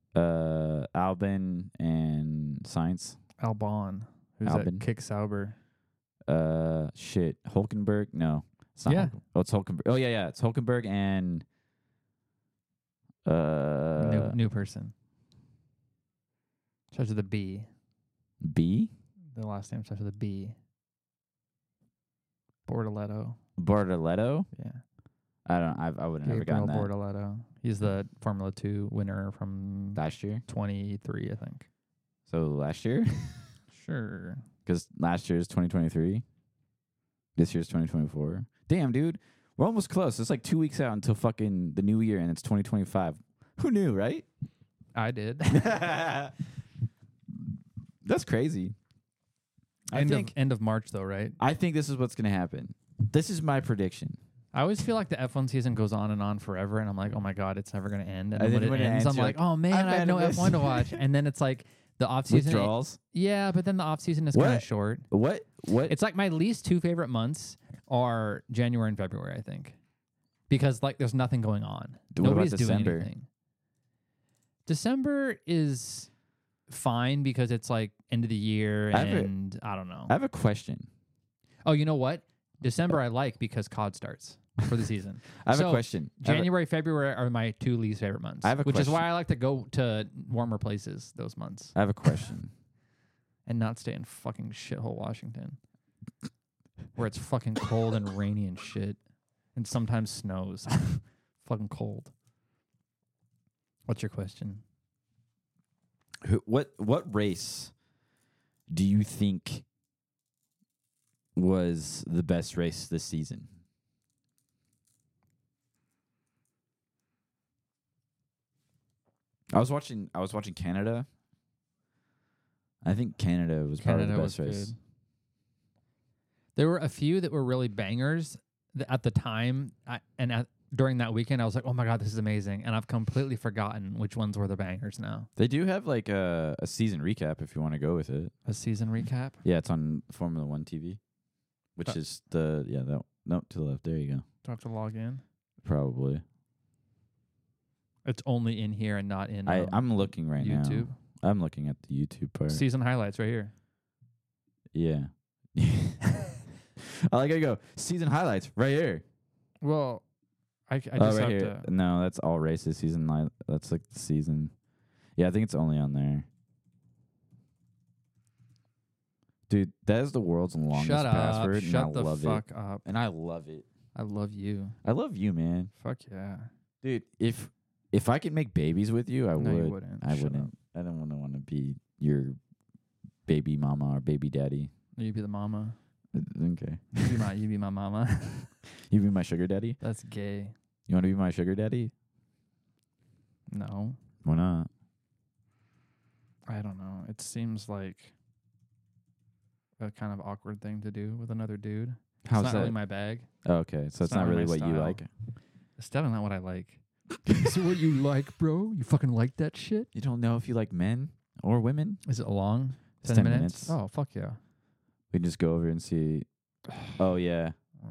Albon and Sainz. Albon. Who's at Kick Sauber? Hulkenberg? No. It's not it's Hulkenberg. Oh yeah, it's Hulkenberg and new person. Starts with a B. B? The last name starts with a B. Bortoleto. Yeah. I would have never gotten that. Bortoleto. He's the Formula 2 winner from last year? 23, I think. So last year? Sure. Because last year is 2023. This year's 2024. Damn, dude. We're almost close. It's like 2 weeks out until fucking the new year, and it's 2025. Who knew, right? I did. That's crazy. End of March, though, right? I think this is what's going to happen. This is my prediction. I always feel like the F1 season goes on and on forever, and I'm like, oh my god, it's never gonna end. And And then then when it ends, I'm like, oh man, I have no F1 to watch. And then it's like the off season. Withdrawals. Yeah, but then the off season is kind of short. What? It's like my least 2 favorite months are January and February, I think, because like there's nothing going on. What Nobody's about doing December? anything. December is fine because it's like end of the year, and I don't know. I have a question. Oh, you know what? December I like because COD starts for the season. I have a question. January, February are my 2 least favorite months. I have a which is question. why I like to go to warmer places those months I have a question. and not stay in fucking shithole Washington, where it's fucking cold and rainy and shit, and sometimes snows. Fucking cold. What's your question? What race do you think was the best race this season? I was watching Canada. I think Canada was probably the best race. Good. There were a few that were really bangers at the time, during that weekend, I was like, oh my god, this is amazing. And I've completely forgotten which ones were the bangers now. They do have like a season recap if you want to go with it. A season recap? Yeah, it's on Formula One TV, which is to the left. There you go. Do I have to log in? Probably. It's only in here and not in I'm looking right YouTube. now. I'm looking at the YouTube part. Season highlights right here. Yeah. I go. Season highlights right here. Well, I just right have here. to. No, that's all races. That's like the season. Yeah, I think it's only on there. Dude, that is the world's longest password. Shut and I love the fuck it. up. And I love it. I love you. I love you, man. Fuck yeah. Dude, if I could make babies with you, I would. You wouldn't. I Shut wouldn't. up. I don't want to be your baby mama or baby daddy. You be the mama. Okay. You be my mama. You be my sugar daddy? That's gay. You want to be my sugar daddy? No. Why not? I don't know. It seems like a kind of awkward thing to do with another dude. How's it's not that? really my bag. Oh, okay. So it's not really what you style. like? It's definitely not what I like. Is it what you like, bro? You fucking like that shit? You don't know if you like men or women? Is it long? It's 10 minutes. Oh, fuck yeah. We can just go over and see. Oh, yeah.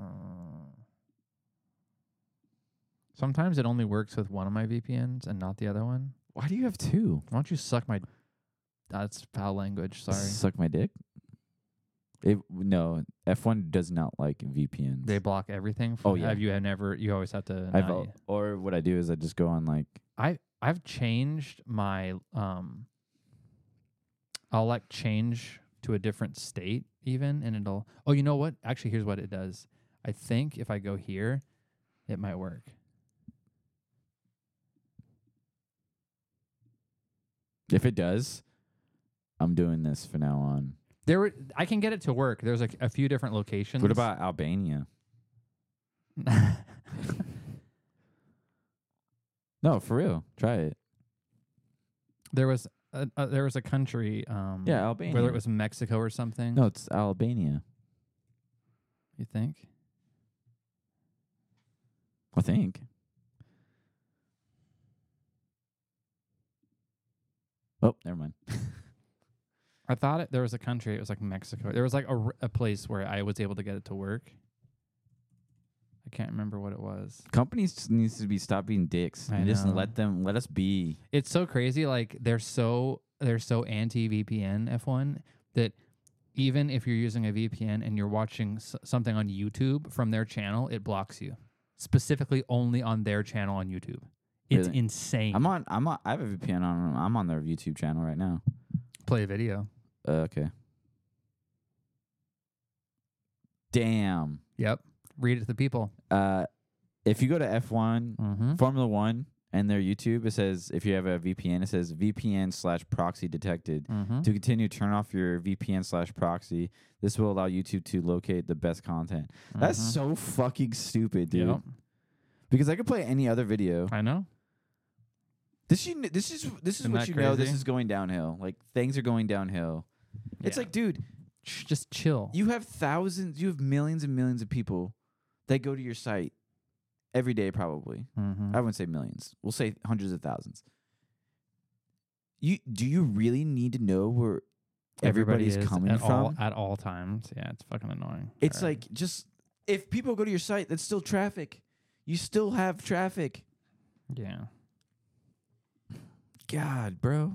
Sometimes it only works with one of my VPNs and not the other one. Why do you have two? Why don't you suck my... That's foul language, sorry. Suck my dick? No, F1 does not like VPNs. They block everything? Yeah. You always have to... Or what I do is I just go on like... I've changed my... I'll like change to a different state even, and it'll... Oh, you know what? Actually, here's what it does. I think if I go here, it might work. If it does, I'm doing this from now on. I can get it to work. There's like a few different locations. What about Albania? No, for real. Try it. There was a country. Albania. Whether it was Mexico or something. No, it's Albania. You think? I think. Oh, never mind. I thought there was a country. It was like Mexico. There was like a place where I was able to get it to work. I can't remember what it was. Companies just needs to stop being dicks and just let us be. It's so crazy. Like they're so anti VPN F1 that even if you're using a VPN and you're watching something on YouTube from their channel, it blocks you specifically only on their channel on YouTube. It's Really? insane. I have a VPN on. I'm on their YouTube channel right now. Play a video. Okay. Damn. Yep. Read it to the people. If you go to F1, Formula One, and their YouTube, it says, if you have a VPN, it says VPN/proxy detected. To continue, turn off your VPN/proxy. This will allow YouTube to locate the best content. That's so fucking stupid, dude. Yep. Because I could play any other video. I know. This is what you know. This is going downhill. Like things are going downhill. Yeah. It's like, dude, just chill. You have millions and millions of people that go to your site every day probably. I wouldn't say millions. We'll say hundreds of thousands. Do you really need to know where everybody's coming from at all times? Yeah, it's fucking annoying. It's like, just if people go to your site, that's still traffic. You still have traffic. Yeah. God, bro.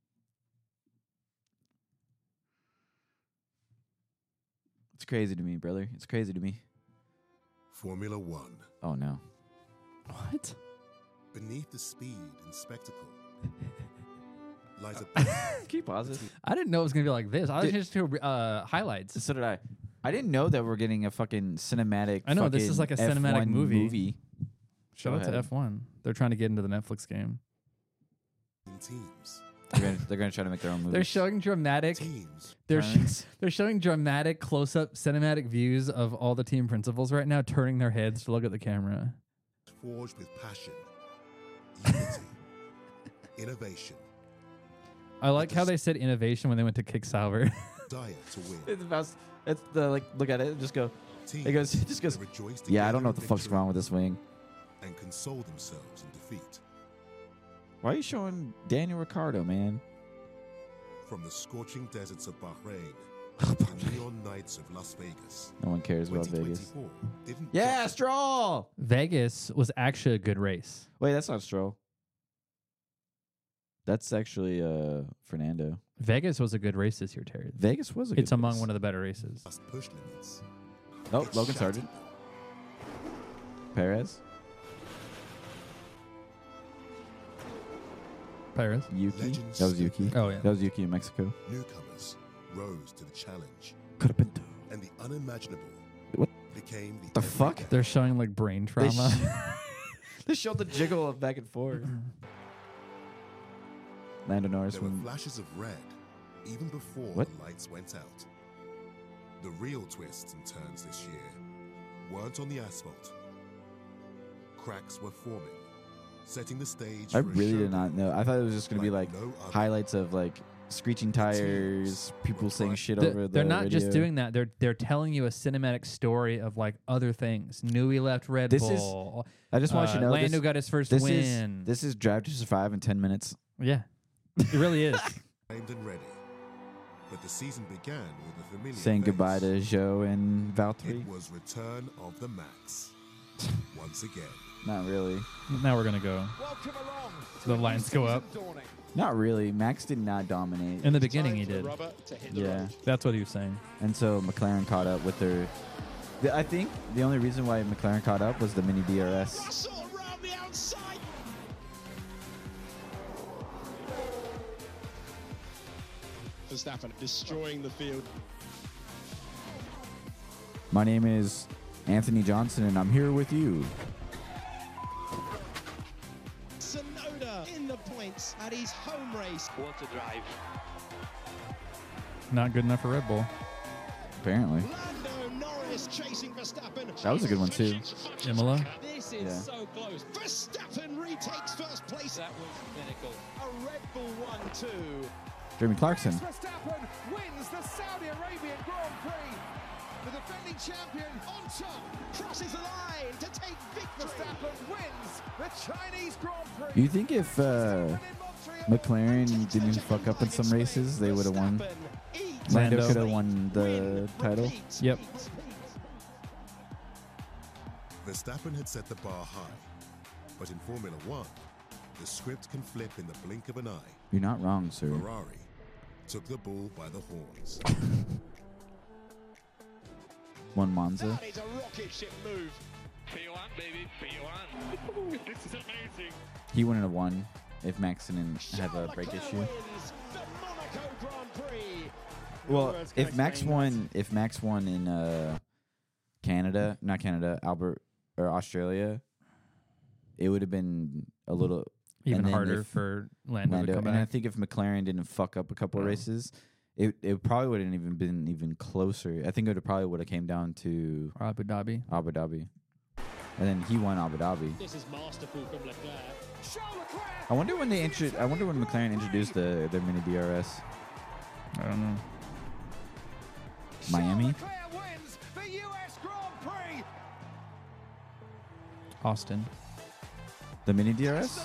It's crazy to me, brother. It's crazy to me. Formula One. Oh, no. What? Beneath the speed and spectacle lies a... Can you pause it? I didn't know it was going to be like this. I was just hearing highlights. So did I. I didn't know that we're getting a fucking cinematic. I know, this is like a cinematic F1 movie. Show it Go to ahead. F1. They're trying to get into the Netflix game. teams. They're gonna try to make their own movie. They're showing dramatic. Teams. They're showing dramatic close-up cinematic views of all the team principals right now, turning their heads to look at the camera. Forged with passion, unity, innovation. I like how they said innovation when they went to kick Sauber. Dire to win. It's the like. Look at it. And just go. Teams It just goes. rejoice Yeah, I don't know together what the fuck's victory wrong with this wing. and console themselves in defeat. Why are you showing Daniel Ricciardo, man? From the scorching deserts of Bahrain to the neon nights of Las Vegas. No one cares about Vegas. 2024 didn't Yeah, just- Stroll. Vegas was actually a good race. Wait, that's not Stroll. That's actually Fernando. Vegas was a good race this year, Terry. Vegas was a It's good among race. one of the better races. must push limits. Oh, It Logan shattered Sargent. them. Perez. Paris. Yuki. Legends That was Yuki. Oh, yeah. That was Yuki in Mexico. Newcomers rose to the challenge, Could have been. and the unimaginable What became the fuck? They're showing like brain trauma. They showed the jiggle of back and forth. Lando Norris There were when flashes of red even before What? the lights went out. The real twists and turns this year weren't on the asphalt. Cracks were forming, setting the stage I for a really did showdown not know. I thought it was just gonna be like no other. highlights of like screeching tires, people saying shit They're- over the they're not just radio. doing that. They're telling you a cinematic story of like other things. Newey left Red This is- Bull. I just want you to know Lando this, got his first this win. This is Drive to Survive in 10 minutes. Yeah, it really is. Primed and ready. But the season began with a familiar Saying face. goodbye to Joe and Valtteri. It was return of the Max. Once again. Not really. Now we're gonna go. The lines go up. Not really. Max did not dominate. In the beginning, he did. Yeah. That's what he was saying. And so McLaren caught up with their... I think the only reason why McLaren caught up was the mini DRS. Verstappen destroying the field. My name is Anthony Johnson, and I'm here with you. Tsunoda in the points at his home race. What a drive. Not good enough for Red Bull. Apparently. Lando Norris chasing Verstappen. That was a good one, too. Imola. This is Yeah. so close. Verstappen retakes first place. That was pinnacle. A Red Bull 1-2. Jeremy Clarkson. Verstappen wins the Saudi Arabian Grand Prix. The defending champion on top. Crosses the line to take victory. Verstappen wins the Chinese Grand Prix. You think if McLaren didn't fuck up in some races, they would have won? Lando Lando. could have won the title. Yep. Verstappen had set the bar high. But in Formula One, the script can flip in the blink of an eye. You're not wrong, sir. Ferrari took the bull by the horns. Won Monza. That is a rocket ship move. P1, baby, P1. This is amazing. He wouldn't have won if Max didn't have a brake issue. Wins the Monaco Grand Prix. Well, if Max won in Canada, not Canada, Australia, it would have been a little Even and then harder if for Lando to come And I back. think if McLaren didn't fuck up a couple of races, it probably wouldn't even been even closer. I think it probably would have came down to Abu Dhabi. And then he won Abu Dhabi. This is masterful from Leclerc. I wonder when McLaren introduced their mini DRS. I don't know. Miami. Leclerc wins the US Grand Prix. Austin. The mini DRS?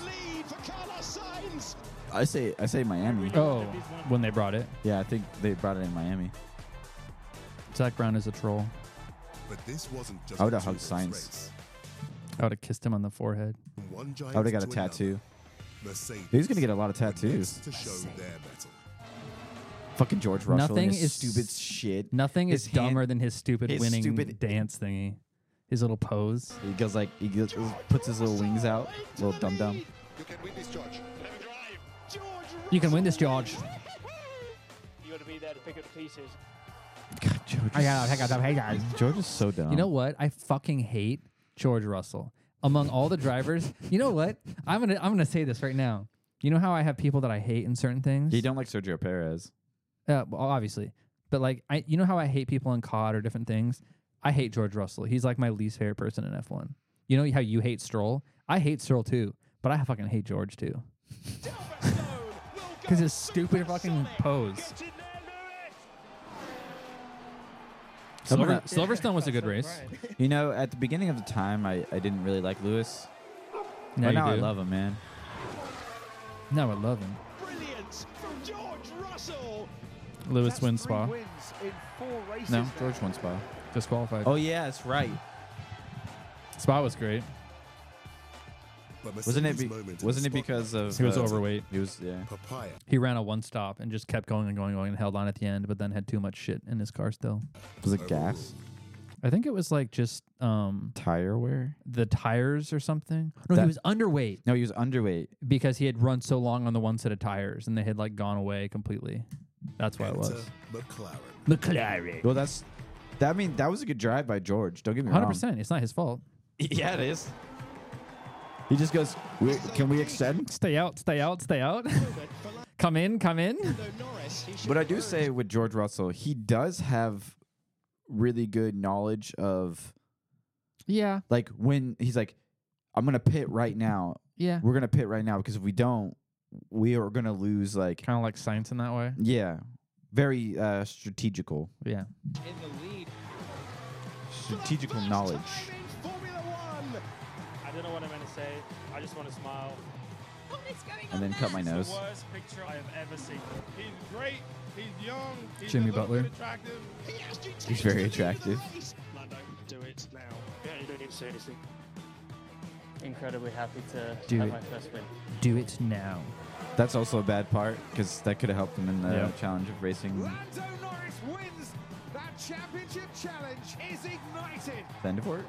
I say Miami. Oh, when they brought it. Yeah, I think they brought it in Miami. Zach Brown is a troll. But this wasn't just I would have hugged Sainz. I would have kissed him on the forehead. I would have got a tattoo. He's gonna get a lot of tattoos. To show their mettle. Fucking George Russell. Nothing is is stupid shit. Nothing His is dumber hand- than his stupid his winning stupid- dance thingy. His little pose. He goes like puts his little wings out, little dum dum. You can win this, George. You can win this, George. You got to be there to pick up the pieces. God, George. Hey guys. George is so dumb. You know what? I fucking hate George Russell. Among all the drivers, you know what? I'm gonna say this right now. You know how I have people that I hate in certain things? You don't like Sergio Perez. Well, obviously. But like you know how I hate people in COD or different things? I hate George Russell. He's like my least favorite person in F1. You know how you hate Stroll? I hate Stroll too, but I fucking hate George too. Because his stupid fucking pose. Silverstone was a good race. You know, at the beginning of the time, I didn't really like Lewis. Now Now I do. love him, man. Now I love him. Brilliant from George Russell. Lewis wins Spa. Wins in 4 races No, now. George won Spa. Disqualified. Oh yeah, that's right. Spa was great. But Wasn't it? Mercedes' moment in Wasn't the it because of He was overweight. He was Papaya He ran a one stop and just kept going and going and going and held on at the end, but then had too much shit in his car still. Was it gas? I think it was like just Tire wear? the tires or something. No, he That- was underweight No, he was underweight. because he had run so long on the one set of tires and they had like gone away completely. That's why it was. McLaren. McLaren. Well, that was a good drive by George. Don't get me wrong. 100%. It's not his fault. Yeah, it is. He just goes, can we extend? Stay out, stay out, stay out. Come in, come in. But I do say with George Russell, he does have really good knowledge of, Yeah. like, when he's like, I'm going to pit right now. Yeah. We're going to pit right now because if we don't, we are going to lose, like, Kind of like science in that way. yeah, very strategical. Yeah. In the lead. Strategical knowledge. I don't know what I'm going to say. I just want to smile. And then cut my nose. It's the worst picture I have ever seen. He's great. He's young. He's Jimmy a little Butler. bit attractive. He actually He's takes very the lead attractive. race. Lando, do it now. Yeah, you don't need to say anything. Incredibly happy to Do have it. my first win. Do it now. That's also a bad part because that could have helped him in the Yeah. challenge of racing Lando Norris wins. That championship challenge is ignited. Vandervoort.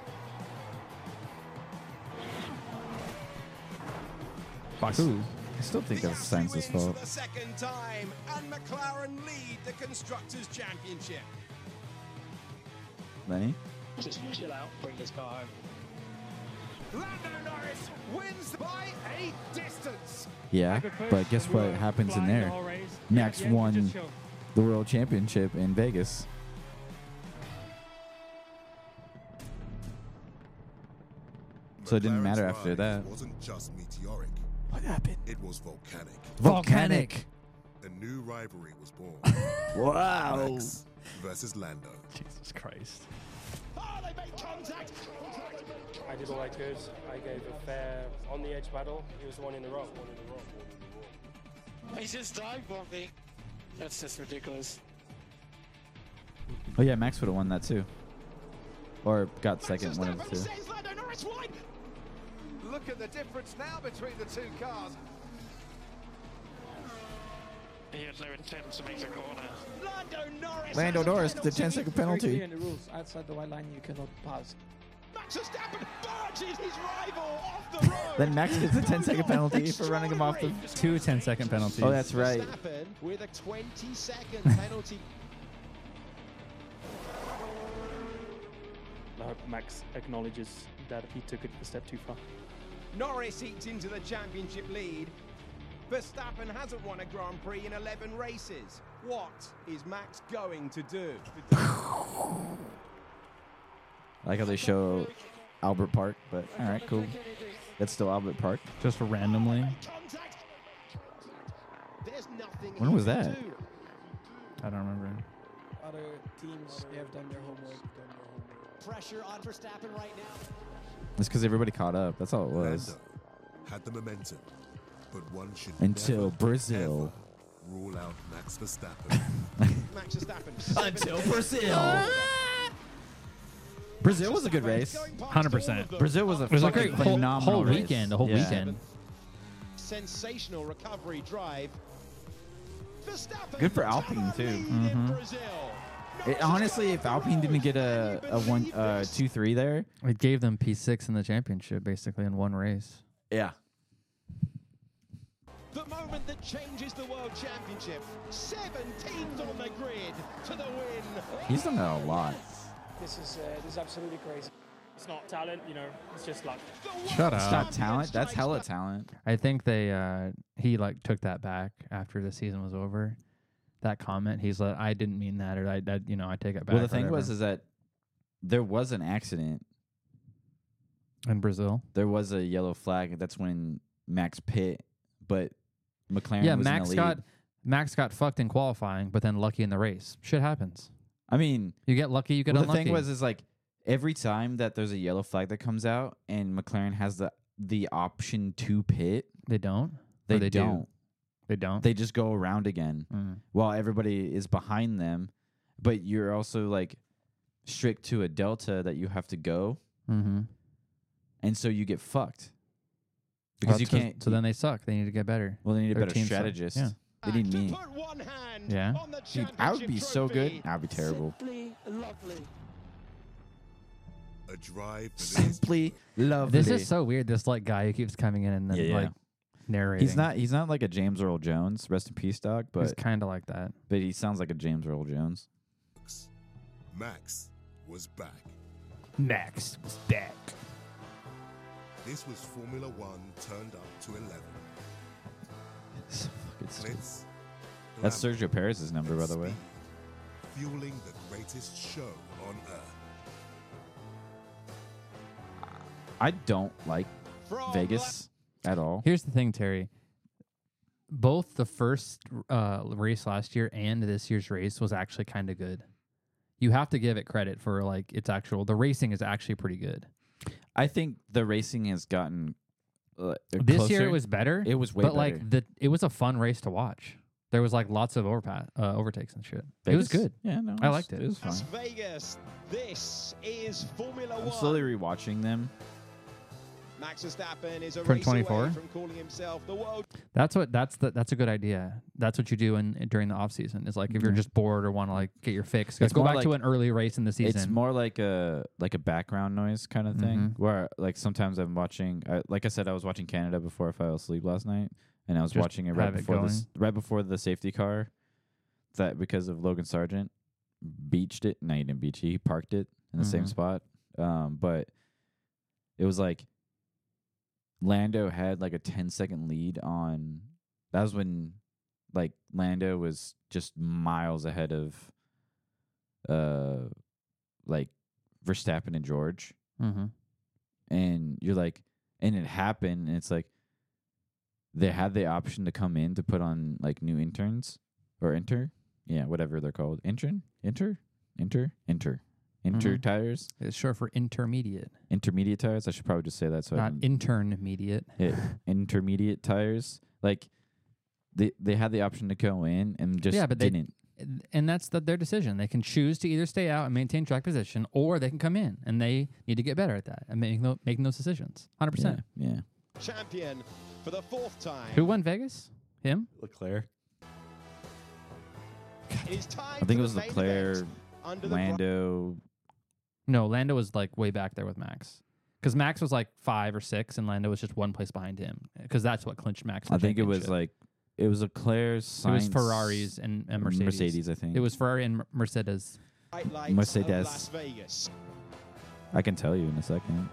Baku. I still think that's Sainz's fault. For the second time, and McLaren lead the Constructors' Championship. Lenny? Just chill out, bring this car home. Lando Norris wins by a distance. Yeah, but guess what happens in there? Max won the World Championship in Vegas. So it didn't matter McLaren's after rise that. Wasn't just meteoric. What happened? It was volcanic. Volcanic. A new rivalry was born. Wow. Max versus Lando. Jesus Christ. Oh, they made contact. I did all I could. I gave a fair on the edge battle. He was the one in the rock. He just dive bombed me. That's just ridiculous. Oh yeah, Max would have won that too. Or got second, one of the two. Says Lando Norris won. Look at the difference now between the two cars. He had no intent to make the corner. Lando Norris, the 10-second penalty. In the rules, outside the white line, you cannot pass. Max Verstappen barges his rival off the road. Then Max gets a 10-second penalty for running him off the... 2 10-second penalties. Oh, that's right. Verstappen with a 20-second penalty. I hope Max acknowledges that he took it a step too far. Norris eats into the championship lead. Verstappen hasn't won a Grand Prix in 11 races. What is Max going to do? I like how they show Albert Park, but all right, cool. That's still Albert Park. Just randomly. There's nothing When was that? I don't remember. Other teams, they have done their homework. Pressure on Verstappen right now. It's because everybody caught up. That's all it was. Lando had the momentum, but one should Until never, Brazil. ever rule out Max Verstappen. Max Verstappen. Until Brazil. Brazil was a good race. 100%. Brazil was a It was a fucking great phenomenal whole race. weekend. The whole weekend. Sensational recovery drive. Verstappen Good for Alpine too. Honestly, if Alpine didn't get a 2-3 there, it gave them P6 in the championship basically in one race. Yeah. The moment that changes the World Championship. 7 teams on the grid to the win. He's done that a lot. This is absolutely crazy. It's not talent, you know. It's just luck. Shut up. It's not talent. That's hella talent. I think he like took that back after the season was over. That comment, he's like, I didn't mean that, or I take it back. Well, the thing is that there was an accident in Brazil. There was a yellow flag. That's when Max pit, but McLaren. Yeah, was in the lead. Max got fucked in qualifying, but then lucky in the race. Shit happens. I mean, you get lucky, you get unlucky. The thing is like every time that there's a yellow flag that comes out and McLaren has the option to pit, they don't. They don't. Do. They don't. They just go around again while everybody is behind them. But you're also like strict to a delta that you have to go, and so you get fucked because you can't. So then they suck. They need to get better. Well, they need a better strategist. Yeah. They need me. Yeah. Dude, I would be so good. I'd be terrible. A drive. Simply lovely. This is so weird. This like guy who keeps coming in and then like narrating. He's not like a James Earl Jones. Rest in peace, dog. But he's kind of like that. But he sounds like a James Earl Jones. Max was back. Max was back. This was Formula One turned up to 11. So fucking stupid. Glitz, That's Sergio Perez's number, by the way. Fueling the greatest show on earth. I don't like Vegas at all. Here's the thing, Terry. Both the first race last year and this year's race was actually kind of good. You have to give it credit for like the racing is actually pretty good. I think the racing has gotten this closer. year it was better. It was way better. But like it was a fun race to watch. There was like lots of overtakes and shit. Vegas? It was good. Yeah, no, I liked it. It was fun. Las Vegas. This is Formula One. I'm slowly rewatching them. Max Verstappen is a For race 24? away from calling himself the world. That's a good idea. That's what you do during the off season. Is like if you're just bored or want to like get your fix, go back to an early race in the season. It's more like a background noise kind of thing. Where like sometimes I'm watching. Like I said, I was watching Canada before I fell asleep last night, and I was Just watching it have it right before the safety car. That because of Logan Sargent beached it. No, he didn't beach it. He parked it in the same spot. But it was like Lando had like a 10-second lead on. That was when like Lando was just miles ahead of like Verstappen and George. And you're like, and it happened, and it's like they had the option to come in to put on like new interns or whatever they're called. Inter tires. It's short for intermediate. Intermediate tires. I should probably just say that. So not intermediate. Intermediate tires. Like they had the option to go in and just didn't. And that's their decision. They can choose to either stay out and maintain track position, or they can come in, and they need to get better at that and making those decisions. 100%. Yeah. Champion for the 4th time. Who won Vegas? Him? Leclerc. It's time I think it was Leclerc, Lando. No, Lando was like way back there with Max. Because Max was like 5 or 6, and Lando was just one place behind him. Because that's what clinched Max. I think it was Leclerc, Sainz. It was Ferraris and Mercedes. Mercedes, I think. It was Ferrari and Mercedes. Mercedes. Las Vegas. I can tell you in a second.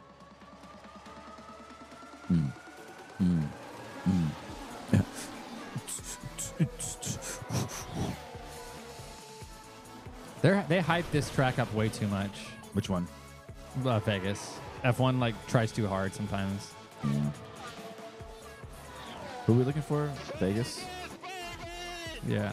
They hype this track up way too much. Which one? Vegas. F1 like tries too hard sometimes. Yeah. Who are we looking for? Vegas? Yeah.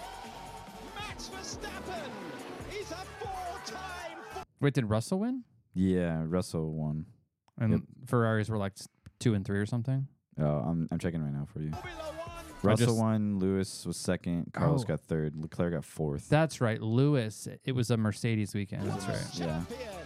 Max Verstappen is a 4-time. Wait, did Russell win? Yeah, Russell won. And Ferraris were like 2 and 3 or something. Oh, I'm checking right now for you. Russell won. Lewis was second. Carlos got third. Leclerc got fourth. That's right. Lewis. It was a Mercedes weekend. That's right. Yeah.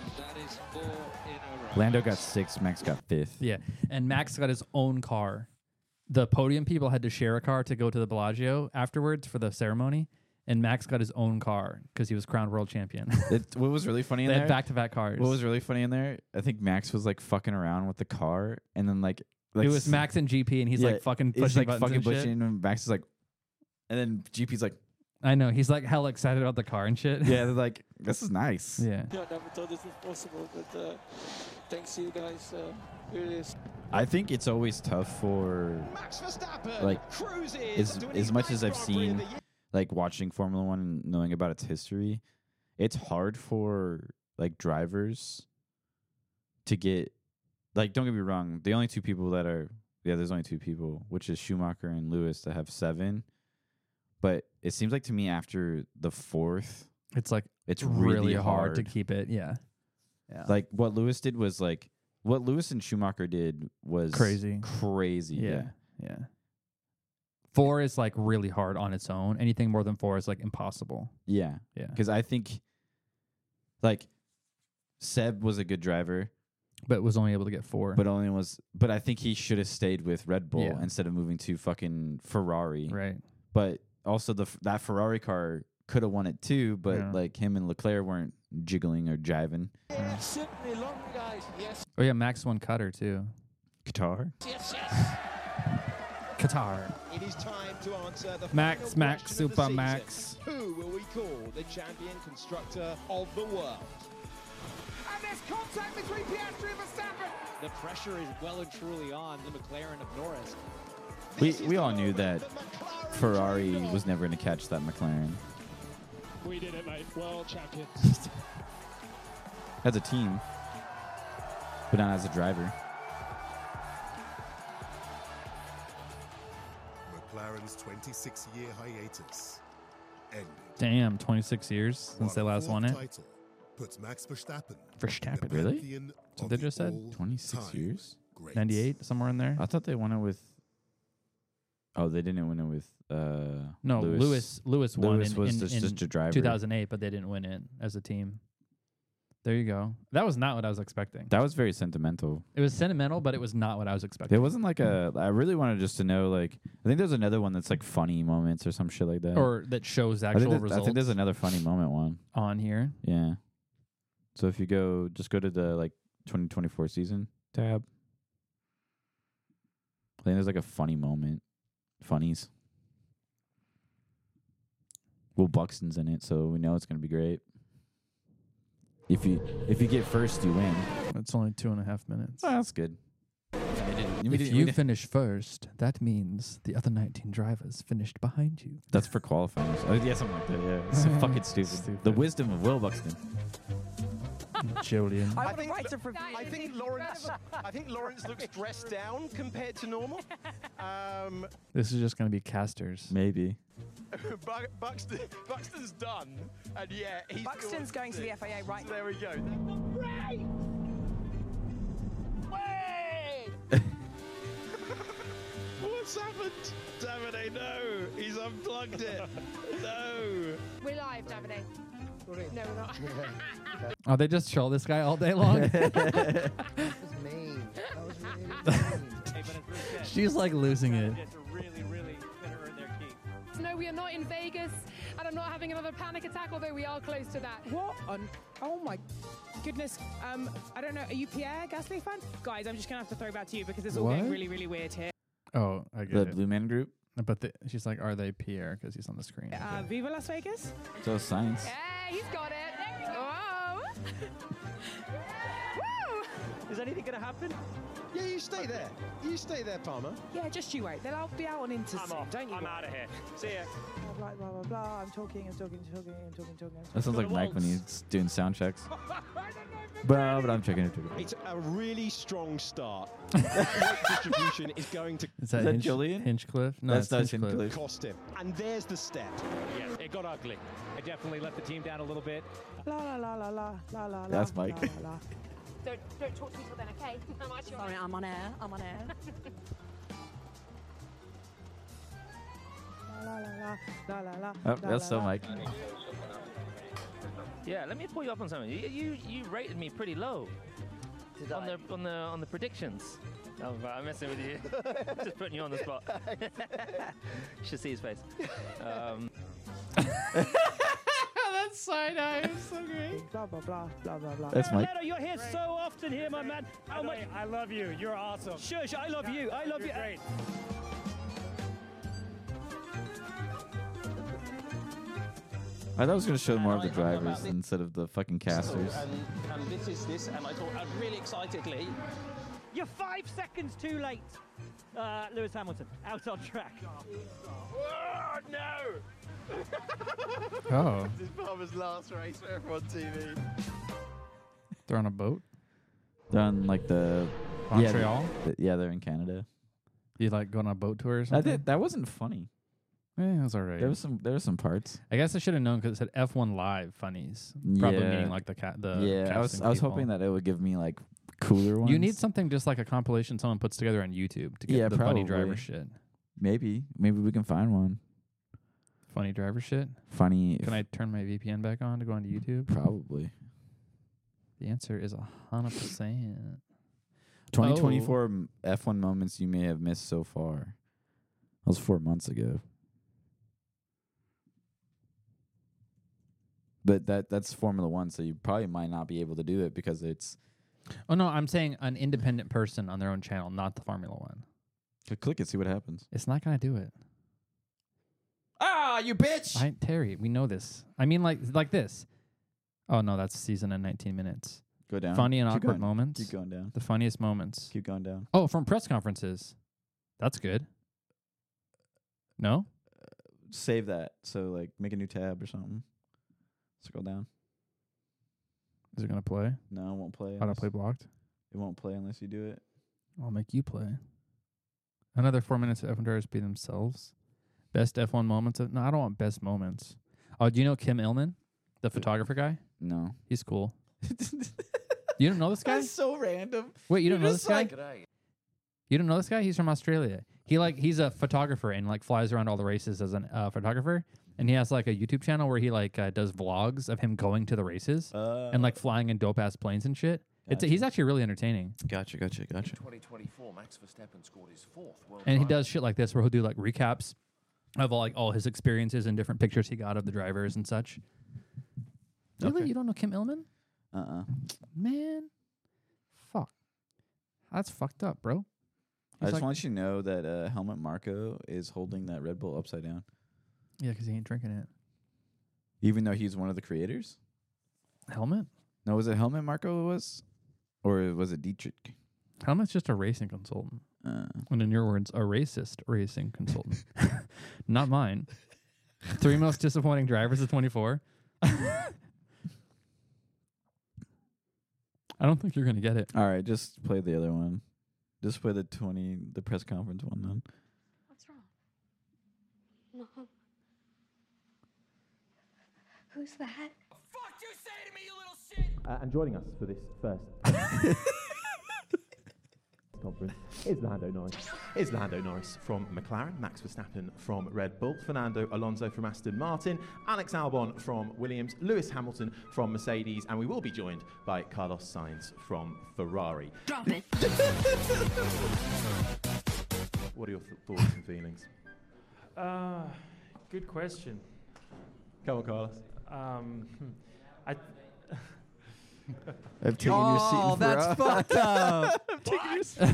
Lando got 6th. Max got 5th. Yeah, and Max got his own car. The podium people had to share a car to go to the Bellagio afterwards for the ceremony, and Max got his own car because he was crowned world champion. What was really funny in they there? had back-to-back cars. What was really funny in there? I think Max was like fucking around with the car, and then like it was Max and GP, and he's like fucking pushing buttons and shit. And Max is like, and then GP's like, I know, he's like hell excited about the car and shit. Yeah, they're like, this is nice. Yeah. Yeah, I never thought this was possible, but thanks to you guys, here it is. I think it's always tough for like as much as I've seen like watching Formula One and knowing about its history, it's hard for like drivers to get like, don't get me wrong, the only 2 people that are there's only 2 people, which is Schumacher and Lewis, that have 7. But it seems like to me after the 4th, it's really hard to keep it. Yeah. Like what Lewis did was like what Lewis and Schumacher did was crazy. Yeah. 4 is like really hard on its own. Anything more than 4 is like impossible. Yeah. Because I think like Seb was a good driver, but was only able to get 4. But I think he should have stayed with Red Bull instead of moving to fucking Ferrari. Right. But also that Ferrari car could have won it too, but like him and Leclerc weren't jiggling or jiving. Oh yeah, Max won Qatar too. Qatar? Qatar. It is time to answer the Max, final Max, question of the Super season. Max. Who will we call the champion constructor of the world? And there's contact between Piastri and Verstappen. The pressure is well and truly on the McLaren of Norris. We all knew that Ferrari was never going to catch that McLaren. We did it, mate. World champions. As a team, but not as a driver. McLaren's 26-year hiatus ended. Damn, 26 years since they last won it. Title puts Max Verstappen. Really? That's what they just said? 26 years? 98, somewhere in there? I thought they won it with... Oh, they didn't win it with... No, Lewis won in just a driver. 2008, but they didn't win it as a team. There you go. That was not what I was expecting. That was very sentimental. It was sentimental, but it was not what I was expecting. It wasn't like a... I really wanted just to know, like... I think there's another one that's like funny moments or some shit like that. Or that shows actual results. I think there's another funny moment one. On here? Yeah. So if you just go to the like 2024 season tab. I think there's like a funny moment. Funnies. Will Buxton's in it, so we know it's going to be great. If you get first, you win. It's only 2.5 minutes. Oh, that's good. If you finish first, that means the other 19 drivers finished behind you. That's for qualifying. Oh, yeah, something like that. Yeah, it's so fucking stupid. The wisdom of Will Buxton. Julian. I think Lawrence looks dressed down compared to normal. This is just going to be casters. Maybe. Buxton's done, and yeah, Buxton's going to the FIA right now. There we go. Right. What's happened? Davide, no! He's unplugged it. No! We're live, Davide. No, we're not. Oh, they just troll this guy all day long? That was mean. That was really mean. She's like losing it. No, we are not in Vegas, and I'm not having another panic attack, although we are close to that. What? Oh my goodness. I don't know. Are you Pierre Gasly fan? Guys, I'm just going to have to throw back to you because it's all getting really, really weird here. Oh, I get the it. Blue Man Group? But she's like, are they Pierre? Because he's on the screen. Viva Las Vegas? So science. Hey, he's got it. There we go. Woo! Is anything going to happen? Yeah, you stay there. You stay there, Palmer. Yeah, just you wait. Then I'll be out on Inter. I'm off. Don't you? I'm out of here. See ya. Blah, blah, blah, blah. I'm talking. That sounds like Mike when he's doing sound checks. But I'm checking it. It's a really strong start. Weight distribution is going to... Is that Julian? Hinchcliffe? No, that's not Hinchcliffe. Cost him. And there's the step. Yes, it got ugly. I definitely let the team down a little bit. La la la la la la la. That's Mike. La, la. Don't talk to me till then, okay? Sorry, I'm on air. I'm on air. That's so Mike. Yeah, let me pull you up on something. You rated me pretty low. On the predictions. I'm messing with you. Just putting you on the spot. You should see his face. That side eye is so great. Blah blah blah blah blah blah. That's Mike. You're here so often here, my man. How much? I love you. You're awesome. Shush, I love you. I love you. Great. I thought I was going to show more of the drivers instead of the fucking casters. And this is this, and I thought really excitedly. You're 5 seconds too late, Lewis Hamilton, out on track. Oh, no! Oh. This is Palmer's last race ever on TV. They're on a boat? They're on like the Montreal? Yeah, they're in Canada. You like going on a boat tour or something? That wasn't funny. Yeah, it was alright. There was some parts. I guess I should have known because it said F1 Live funnies. Probably meaning like the I was hoping that it would give me like cooler ones. You need something just like a compilation someone puts together on YouTube to get the funny driver shit. Maybe we can find one. Funny driver shit? Funny. Can I turn my VPN back on to go onto YouTube? Probably. The answer is 100%. 2024 F1 moments you may have missed so far. That was 4 months ago. But that's Formula One, so you probably might not be able to do it because it's... Oh, no, I'm saying an independent person on their own channel, not the Formula One. Click it, see what happens. It's not going to do it. Ah, you bitch! Terry, we know this. I mean, like this. Oh, no, that's season in 19 minutes. Go down. Funny and awkward moments. Keep going down. The funniest moments. Keep going down. Oh, from press conferences. That's good. No? Save that. So, like, make a new tab or something. Scroll down. Is it going to play? No, it won't play. How to play blocked? It won't play unless you do it. I'll make you play. Another 4 minutes of F1 drivers be themselves. Best F1 moments. No, I don't want best moments. Oh, do you know Kim Illman? The photographer guy? No. He's cool. You don't know this guy? That's so random. Wait, you don't know this guy? Like, you don't know this guy? He's from Australia. He's a photographer and like flies around all the races as a photographer. And he has like a YouTube channel where he like does vlogs of him going to the races and like flying in dope ass planes and shit. Gotcha. He's actually really entertaining. Gotcha. 2024, Max Verstappen scored his 4th world. And he does shit like this where he'll do like recaps of all his experiences and different pictures he got of the drivers and such. Really? Okay. You don't know Kim Illman? Man. Fuck. That's fucked up, bro. I just want you to know that Helmut Marko is holding that Red Bull upside down. Yeah, because he ain't drinking it. Even though he's one of the creators? Helmut? No, was it Helmut Marko was? Or was it Dietrich? Helmut's just a racing consultant. And in your words, a racist racing consultant. Not mine. 3 most disappointing drivers of 24. I don't think you're going to get it. All right, just play the other one. Just play the press conference one then. What's wrong? Mom. Who's that? Fuck you say to me, you little shit! And joining us for this first conference is Lando Norris from McLaren, Max Verstappen from Red Bull, Fernando Alonso from Aston Martin, Alex Albon from Williams, Lewis Hamilton from Mercedes, and we will be joined by Carlos Sainz from Ferrari. Drop it. What are your thoughts and feelings? Good question. Come on, Carlos. I've taken your seat. Oh, that's fucked up. I've taken your seat.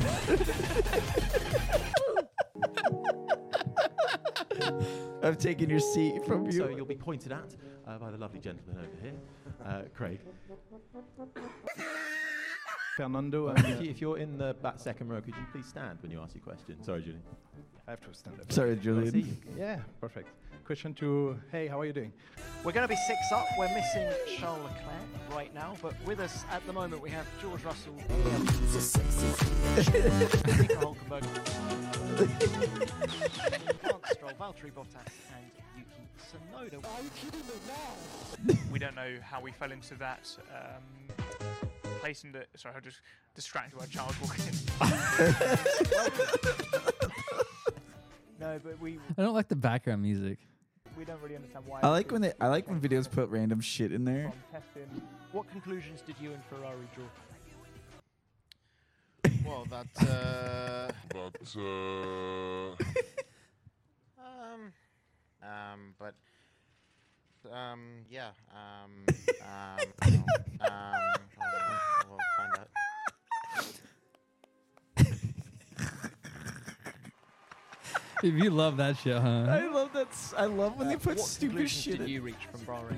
I've taken your seat from you. So you'll be pointed at by the lovely gentleman over here, Craig. Fernando, if you're in the back second row, could you please stand when you ask your question? Sorry, Julian. I have to stand up. Sorry, Julian. Yeah, perfect. Question 2. Hey, how are you doing? We're going to be 6 up. We're missing Charles Leclerc right now, but with us at the moment we have George Russell, Nico Hulkenberg, Lance Stroll, Valtteri Bottas, and Yuki Tsunoda. Are you kidding me now? We don't know how we fell into that placing the. Sorry, I just distracted by Charles walking in. No, but we I don't like the background music. don't really understand why. I like when videos put random shit in there. From testing. What conclusions did you and Ferrari draw? Well, that. Yeah. We'll find out. If you love that shit, huh? I love that. I love when they put what stupid shit did in. you reach from Bahrain?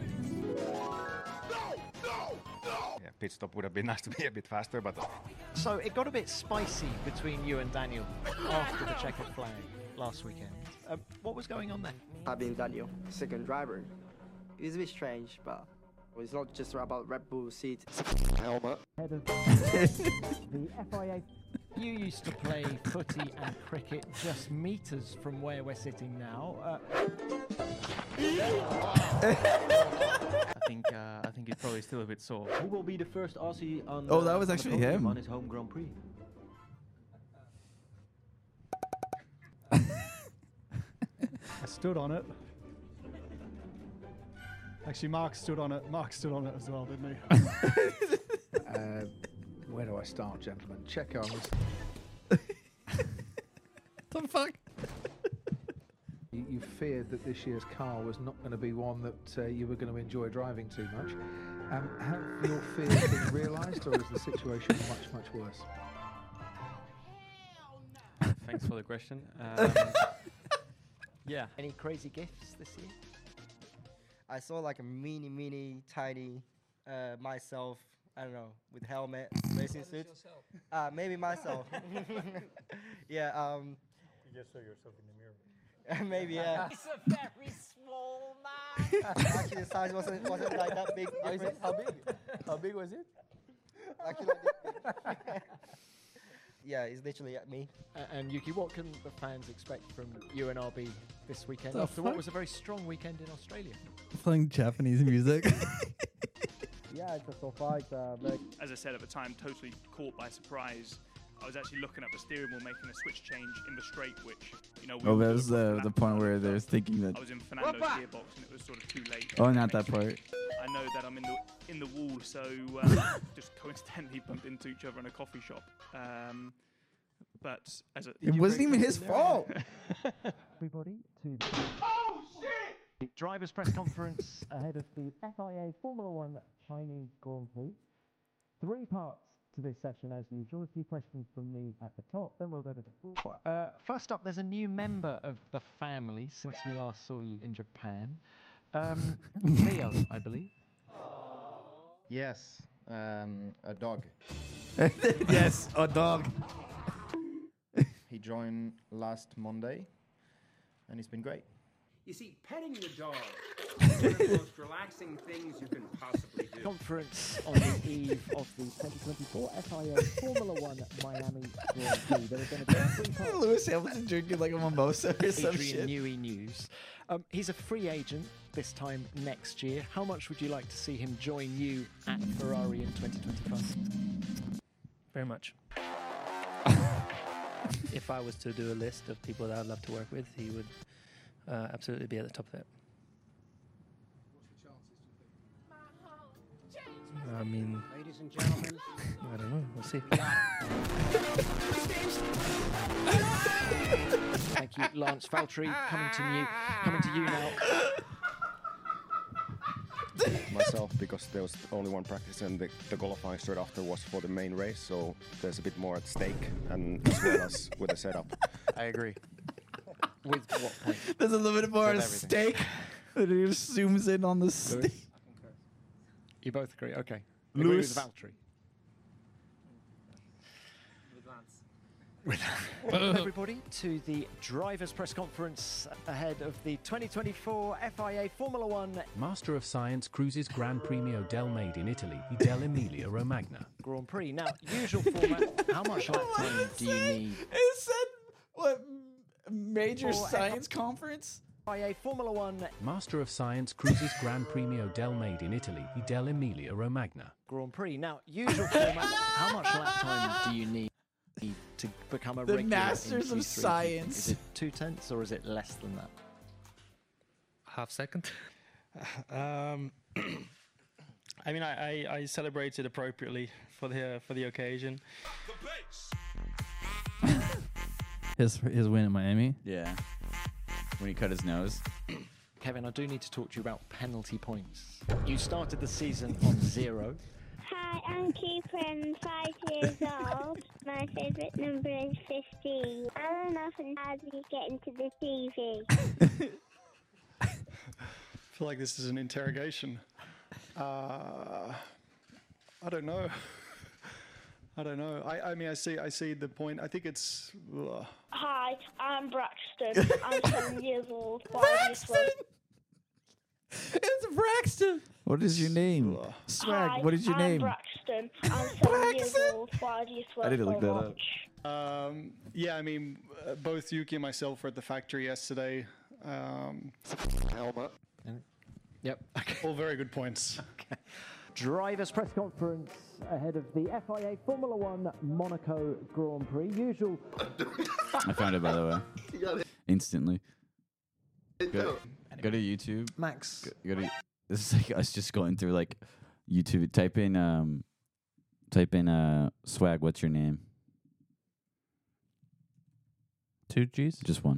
Yeah, pit stop would have been nice to be a bit faster, but. So it got a bit spicy between you and Daniel after the checkered flag last weekend. What was going on there? Having Daniel, second driver, it's a bit strange, but it's not just about Red Bull seat. Helmet. Head of the FIA. You used to play footy and cricket just meters from where we're sitting now. I think he's probably still a bit sore. Who will be the first Aussie on? Oh, that was actually him. On his home Grand Prix. I stood on it. Actually, Mark stood on it. Mark stood on it as well, didn't he? Where do I start, gentlemen? Checo was. The fuck? You feared that this year's car was not going to be one that you were going to enjoy driving too much. Have your fears been realised, or is the situation much, much worse? Thanks for the question. Yeah. Any crazy gifts this year? I saw like a mini, tiny myself. I don't know, with helmet, racing suit. Maybe myself. Yeah. You just saw yourself in the mirror. Maybe, yeah. He's a very small man. Actually, the size wasn't like that big. How big? How big was it? Actually, like this big. Yeah, it's literally at me. And Yuki, what can the fans expect from UNRB this weekend The after what fuck? was a very strong weekend in Australia? Playing Japanese music. Yeah, so far it's like. As I said at the time, totally caught by surprise. I was actually looking at the steering wheel, making a switch change in the straight, which, you know. Oh, that was the point where they're thinking that. I was in Fernando's gearbox and it was sort of too late. Oh, not that part. I know that I'm in the wall, so just coincidentally bumped into each other in a coffee shop. But as It wasn't even his fault. Everybody to the drivers' press conference ahead of the FIA Formula One Chinese Grand Prix. 3 parts to this session as usual. A few questions from me at the top, then we'll go to the floor. First up, there's a new member of the family since we last saw you in Japan. Leo, I believe. Yes, a dog. Yes, a dog. He joined last Monday, and it's been great. You see, petting the dog is one of the most relaxing things you can possibly do. Conference on the eve of the 2024 FIA Formula One Miami Grand Prix. There are going to be 3 parts. Lewis Hamilton drinking like a mimosa or some Adrian shit. Newey news. He's a free agent this time next year. How much would you like to see him join you at Ferrari in 2025? Very much. If I was to do a list of people that I'd love to work with, he would absolutely be at the top of it. I mean, Ladies and gentlemen, I don't know. We'll see. Thank you, Lance Valtteri. Coming to you now. Myself, because there was only one practice and the qualifying straight after was for the main race, so there's a bit more at stake, and as well as with the setup. I agree. With what point? There's a little bit more at everything. stake. And he just zooms in on the steak. You both agree? Okay. Lewis. Agree with Valtteri. Welcome everybody to the drivers' press conference ahead of the 2024 FIA Formula One Master of Science cruises Gran Premio del Made in Italy, del Emilia Romagna. Grand Prix. Now, usual format. How much lap time do you need? It said what? Major For science conference? FIA Formula One Master of Science cruises Gran Premio del Made in Italy, dell'Emilia Romagna. Grand Prix. Now, usual format. How much lap time do you need to become a The regular in Masters of Q3? Science. Is it 2/10 or is it less than that? Half second. I mean, I celebrated appropriately for the occasion. His win in Miami. Yeah. When he cut his nose. Kevin, I do need to talk to you about penalty points. You started the season on 0. Hi, I'm Cooper. I'm 5 years old. My favourite number is 15. I don't know how do you get into the TV. I feel like this is an interrogation. I don't know. I don't know. I mean, I see the point. I think it's. Hi, I'm Braxton. I'm 7 years old. Braxton! It's Braxton! What is your name? Swag, Hi, what is your I'm name? Braxton. I'm 7 years old. Why do you swear I didn't so look that much? up. Yeah, I mean, both Yuki and myself were at the factory yesterday. Helmet. Yep. All very good points. Okay. Drivers' press conference ahead of the FIA Formula One Monaco Grand Prix. Usual. I found it, by the way. Instantly. Go to YouTube. Max. Go to. This is like us just going through like YouTube. Type in Swag. What's your name? 2 G's? Just one.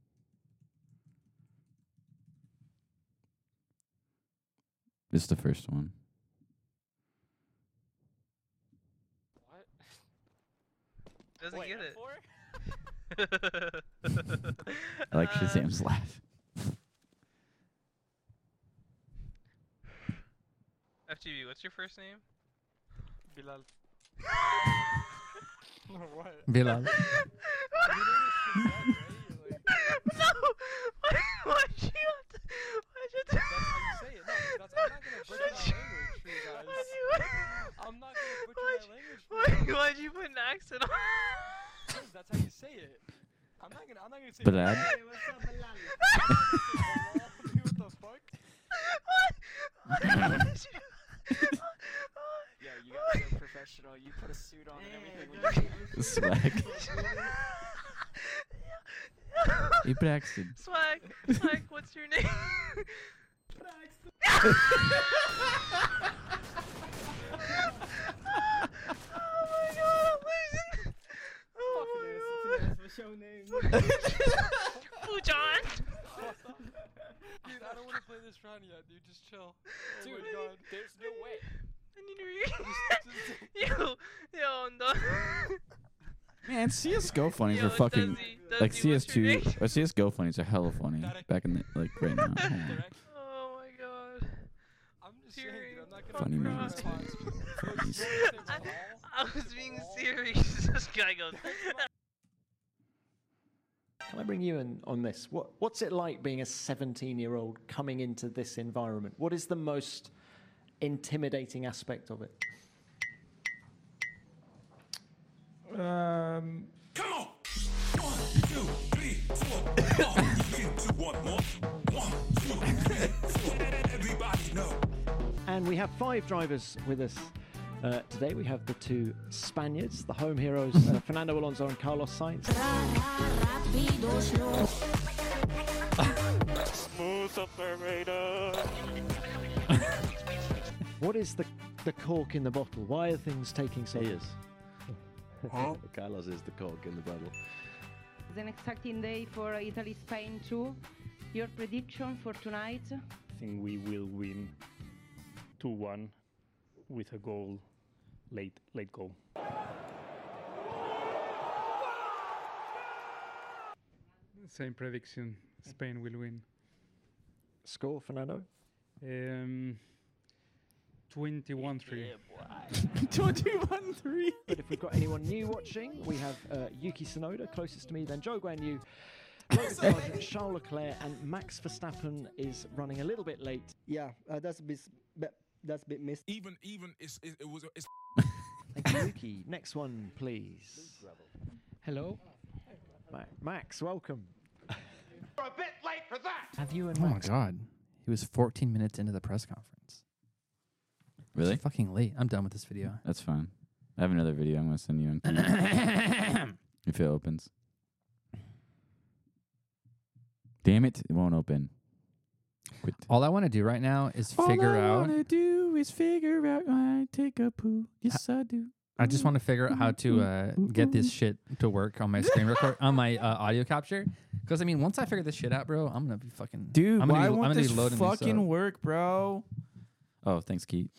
This is the first one. What? Doesn't get it. I like Shazam's laugh. FGB, what's your first name? Bilal. What? Bilal. No! Why'd you have to? That's how you say it. No, I'm not gonna butcher my language for you guys. I'm not gonna butcher my language for you guys. Why'd you put an accent on? Because that's how you say it. I'm not gonna say. Bilal? Hey, what's up, Bilal? What the fuck? What? Yeah, you guys are professional. You put a suit on and everything. Swag. Hey, Braxton. Swag, what's your name? Braxton. Oh my god, I'm losing. Oh my god. What's your name? Fujan. Dude, I don't want to play this round yet, dude. Just chill. Dude, oh my god, there's no way. I need to read. Yo, I'm done. Man, CS:GO funnies Yo, are fucking Duzzy, like what's your name? CS2 or CS:GO funnies are hella funny back in the like right now. Oh my god. I'm just saying, dude, I'm not Funny gonna moments. Funnies. I was being serious. This guy goes. Can I bring you in on this? What's it like being a 17-year-old coming into this environment? What is the most intimidating aspect of it? Come on! 1, 2, 3, 4. One more. 1, 2, 3, 4. Everybody know. And we have 5 drivers with us today. We have the 2 Spaniards, the home heroes, Fernando Alonso and Carlos Sainz. Smooth operator. What is the cork in the bottle? Why are things taking so long? Carlos is the cork in the bottle. It's an exciting day for Italy-Spain too. Your prediction for tonight? I think we will win 2-1 with a goal, late goal. Same prediction. Spain will win. Score, Fernando? 21-3. 21-3. But if we've got anyone new watching, we have Yuki Tsunoda, closest to me, then Zhou Guanyu, Logan Sargent, Charles Leclerc, and Max Verstappen is running a little bit late. Yeah, that's a bit missed. It was. Thank you, Yuki. Next one, please. Hello. Max, welcome. You're a bit late for that. Have you and Oh my Max? god. He was 14 minutes into the press conference. Really? It's fucking late. I'm done with this video. That's fine. I have another video I'm going to send you if it opens. Damn it. It won't open. Quit. All I want to do right now is figure out. All I want to do is figure out why I take a poo. Yes, I do. I just want to figure out how to get this shit to work on my screen record, on my audio capture. Because, I mean, once I figure this shit out, bro, I'm going to be fucking... Dude, I'm why gonna be, won't I'm gonna this be loading these fucking up. work, bro? Oh, thanks, Keith.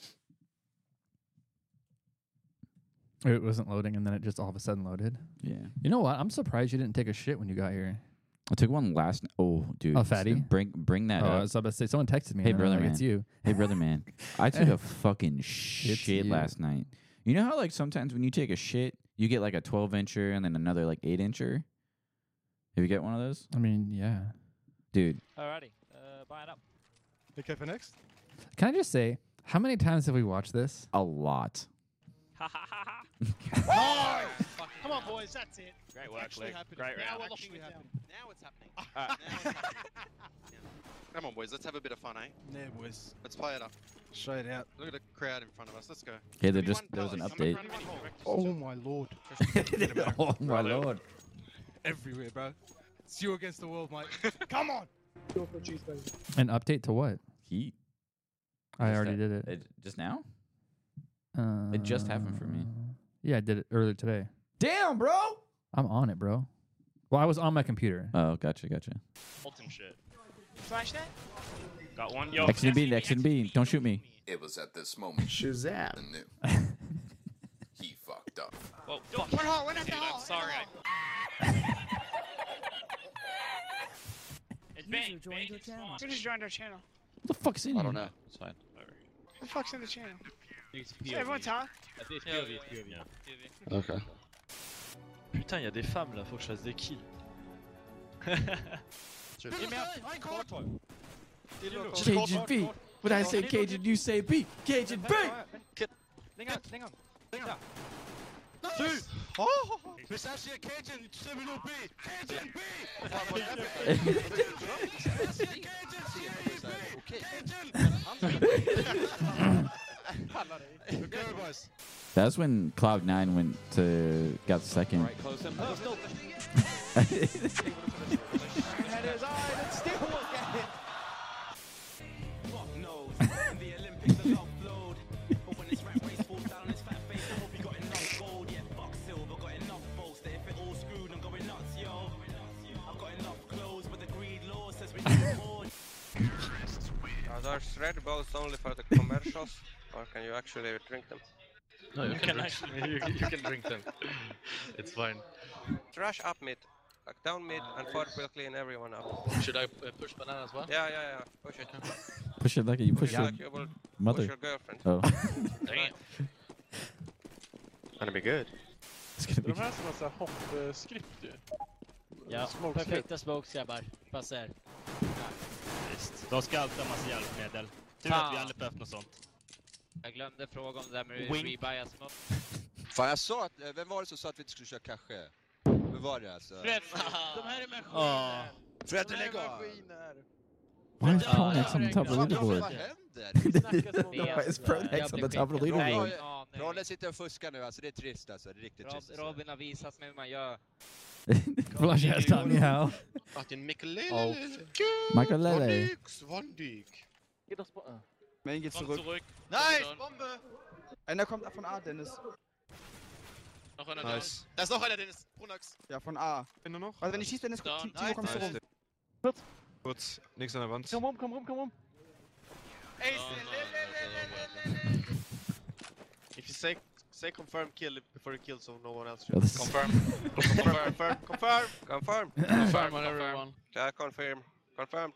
It wasn't loading, and then it just all of a sudden loaded. Yeah. You know what? I'm surprised you didn't take a shit when you got here. I took one last... Oh, dude. Oh, fatty? Bring that I up. was about to say, someone texted me. Hey, and brother like, man. It's you. Hey, brother man. I took a fucking shit you. last night. You know how, like, sometimes when you take a shit, you get, like, a 12-incher and then another, like, 8-incher? Have you get one of those? I mean, yeah. Dude. Alrighty, buy it up. Okay, for next. Can I just say, how many times have we watched this? A lot. Nice! Come on, boys, that's it. Great work, Actually Luke. happening. Great Now round. we're locking it down. Now it's happening. Come on, boys. Let's have a bit of fun, eh? Yeah, boys. Let's play it up. Straight out. Look at the crowd in front of us. Let's go. Yeah, there was an update. Oh my lord. Oh my lord. Everywhere, bro. It's you against the world, mate. Come on. Go for cheese, baby. An update to what? Heat. I already did it. Just now? It just happened for me. Yeah, I did it earlier today. Damn, bro. I'm on it, bro. Well, I was on my computer. Oh, gotcha. Ultim shit. Flash that? Got one. Yo. X and B, X and B. Don't shoot me. It was at this moment Shazam. he knew. He fucked up. Whoa, One hole, one at the Dude, hole. I'm sorry. It's bang. joined your channel. Who just joined our channel? What the fuck's in I here? don't know. It's fine. Who the fuck's in the channel? It's Is everyone talk? it's POV. Ok. Putain, il y a des femmes là, faut que je fasse des kills. Cajun B. When I say Cajun, you say B. Cajun B. Längre. Du! Oh! Mais ça c'est Cajun, tu sais le B! Cajun B! Okay, boys. That's when Cloud9 went to got second. Right, close him. Are those Red Bulls only for the commercials, or can you actually drink them? No, you can actually, you can drink them. It's fine. Trash up mid, like down mid, and Ford will clean everyone up. Should I push banana as well? Yeah, push it. Push it like you push Yeah, your like you will mother. push your girlfriend. Oh. Damn. Gonna be good. It's gonna be De här som har såhär hoppskript ju. Ja, perfekta smokes grabbar. Passar. Visst. De ska alltid ha massa hjälpmedel. Tur att vi aldrig behövt något sånt. Jag glömde fråga om det där med Wink. rebuy smoke. Fan, jag sa att, vem var det som sa att vi inte skulle köra cache? Vem var det alltså? Fred, de här är maskiner. Fred, lägg av! Why is Pronex on the top of the Vad leaderboard? händer? Why is Pronex on the top of the leaderboard? Ronny sitter och fuskar nu, alltså det är trist alltså, det är riktigt trist. Robin har visat mig hur man gör. Flush has taught me how. Martin Mikelele. Oh. Mikelele. Van Dijk. Main geht zurück. Nice, Bombe! Einer kommt von A, Dennis. Noch einer Nice. Da ist noch einer, Dennis. Pronax. Ja, von A. Bin nur noch? Also wenn ich schieße, Dennis, Timo kommst du rum. Kurz, nichts an der Wand. Komm rum. If you say confirm kill before you kill, so no one else Oh, should. this is- Confirm on everyone. Yeah, confirmed.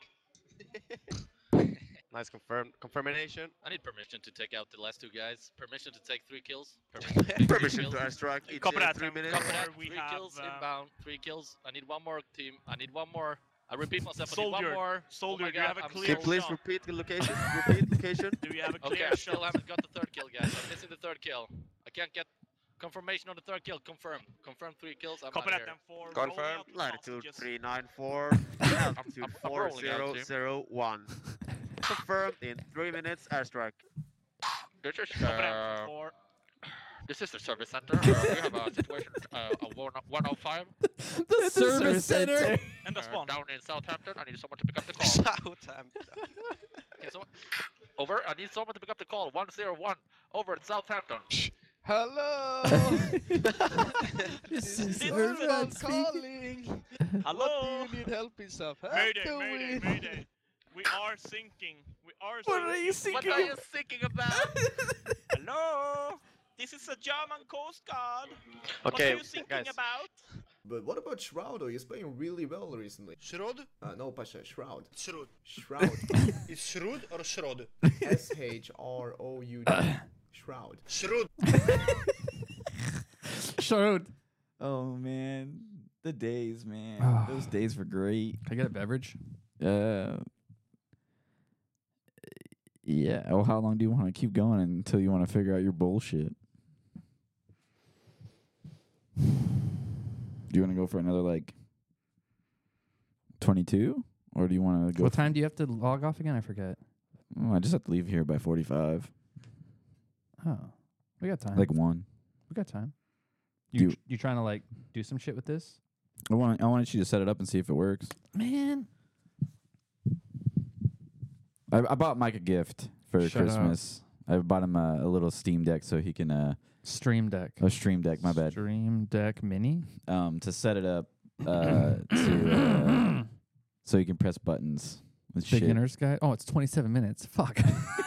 Nice confirmation. I need permission to take out the last two guys. Permission to take 3 kills. Permission to airstrike each Copy that. 3 minutes. Copy that. We 3 have kills inbound. 3 kills. I need one more team. I need one more. I repeat myself. I need Soldier. one more. Soldier, oh my do you God, have a I'm clear Okay, so- please shot? repeat the location. Repeat location. Do we have a Okay, clear I still shot? haven't got the 3rd kill, guys. I'm missing the 3rd kill. I can't get Confirmation on the third kill. Confirm. Confirm 3 kills. I'm Copy out that, here. then 4. Confirm. Latitude 394, altitude I'm rolling out, 4001. Confirmed in 3 minutes. Airstrike. This is the service center. We have a situation 105. The service center. And the spawn. Down in Southampton. I need someone to pick up the call. Southampton. Okay, over. I need someone to pick up the call. 101. Over at Southampton. Hello. This is Urban calling. Hello. What do you need help in Southampton? Mayday. We are sinking. What are you What are you thinking about? Hello. This is a German Coast Guard. What Okay, are you thinking guys. about? But what about Shroud? He's playing really well recently. Shroud? No, Pasha, Shroud. Shroud. Shroud. It's Shroud or Shroud? S-H-R-O-U-D. Shroud. Shroud. Shroud. Oh man, the days, man. Ah. Those days were great. Can I get a beverage? Yeah. Oh, how long do you want to keep going until you want to figure out your bullshit? Do you want to go for another like 22, or do you want to go? What time do you have to log off again? I forget. Oh, I just have to leave here by 45. Oh, we got time. Like 1. We got time. Do- You trying to like do some shit with this? I wanted you to set it up and see if it works. Man. I bought Mike a gift for Shut Christmas. I bought him a little Steam Deck so he can Stream Deck. a Stream Deck. My bad. Stream Deck Mini. To set it up so you can press buttons. With shit. Beginner's guide. Oh, it's 27 minutes. Fuck.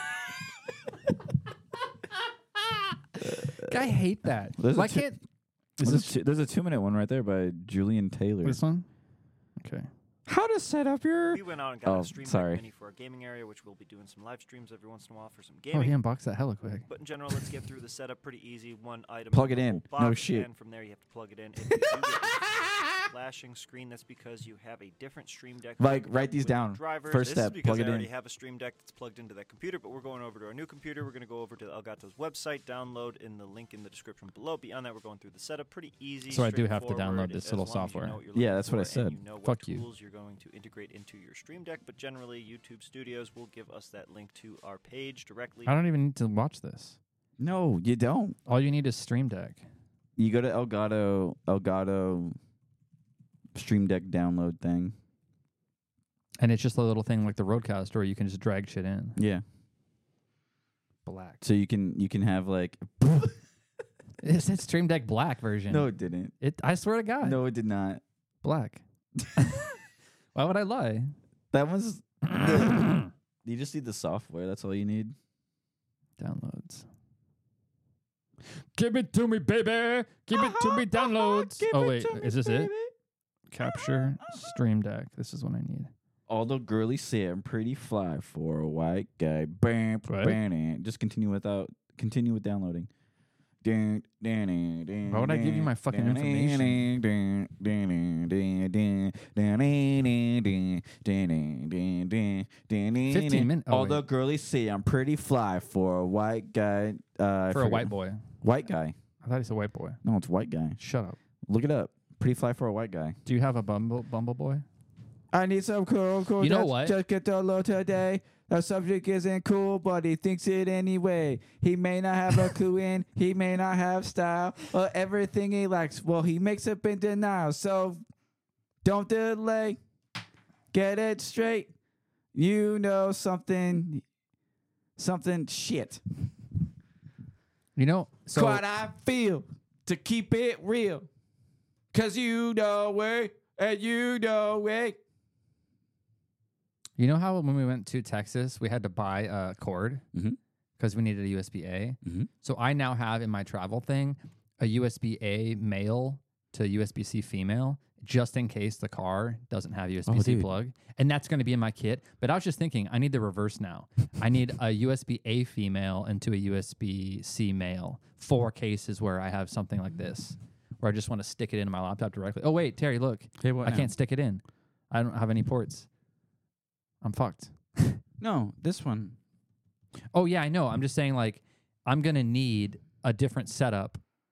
I hate that. There's a Why two- can't? There's a 2-minute one right there by Julian Taylor. This one? Okay. How to set up your... We went out and got Oh, a Stream Deck sorry. Mini for our gaming area, which we'll be doing some live streams every once in a while for some Oh, gaming. he unboxed that hella quick. But in general, let's get through the setup pretty easy. One item. Plug in it the in. whole No box, shit. And from there, you have to plug it in. If you do get this flashing screen, that's because you have a different Stream Deck. Like, hooked write up these with down. Drivers. First This step, is because plug it I already in. have a Stream Deck that's plugged into that computer, but we're going over to our new computer. We're going to go over to Elgato's website, download in the link in the description below. Beyond that, we're going through the setup. Pretty easy. So I do have to straightforward, download this as little long as you software. know what you're Yeah, looking that's what I for and said. You know what Fuck you. tools you're going to integrate into your Stream Deck, but generally, YouTube Studios will give us that link to our page directly. I don't even need to watch this. No, you don't. All you need is Stream Deck. You go to Elgato Stream Deck download thing. And it's just a little thing like the Rodecaster where you can just drag shit in. Yeah. Black. So you can have like... It said Stream Deck Black version. No, it didn't. I swear to God. No, it did not. Black. Why would I lie? That was... You just need the software. That's all you need. Downloads. Give it to me, baby. Give it to me, downloads. Oh, wait. Is this it? Capture Stream Deck. This is what I need. Although girly said I'm pretty fly for a white guy. Bam, bam, just continue with downloading. Why would I give you my fucking information? 15 minutes. Although girlies say I'm pretty fly for a white guy. For a white boy. White guy. I thought he said white boy. No, it's white guy. Shut up. Look it up. Pretty fly for a white guy. Do you have a Bumble boy? I need some cool. You know what? Just get the low today. The subject isn't cool, but he thinks it anyway. He may not have a clue in, he may not have style, or everything he likes. Well, he makes up in denial. So don't delay. Get it straight. You know something shit. You know, so what I feel to keep it real. 'Cause you know it, and you know it. You know how when we went to Texas, we had to buy a cord because we needed a USB-A? So I now have in my travel thing a USB-A male to USB-C female just in case the car doesn't have USB-C plug. And that's going to be in my kit. But I was just thinking, I need the reverse now. I need a USB-A female into a USB-C male. 4 cases where I have something like this, where I just want to stick it into my laptop directly. Oh, wait, Terry, look. Hey, what I now? can't stick it in. I don't have any ports. I'm fucked. No, this one. Oh, yeah, I know. I'm just saying, like, I'm going to need a different setup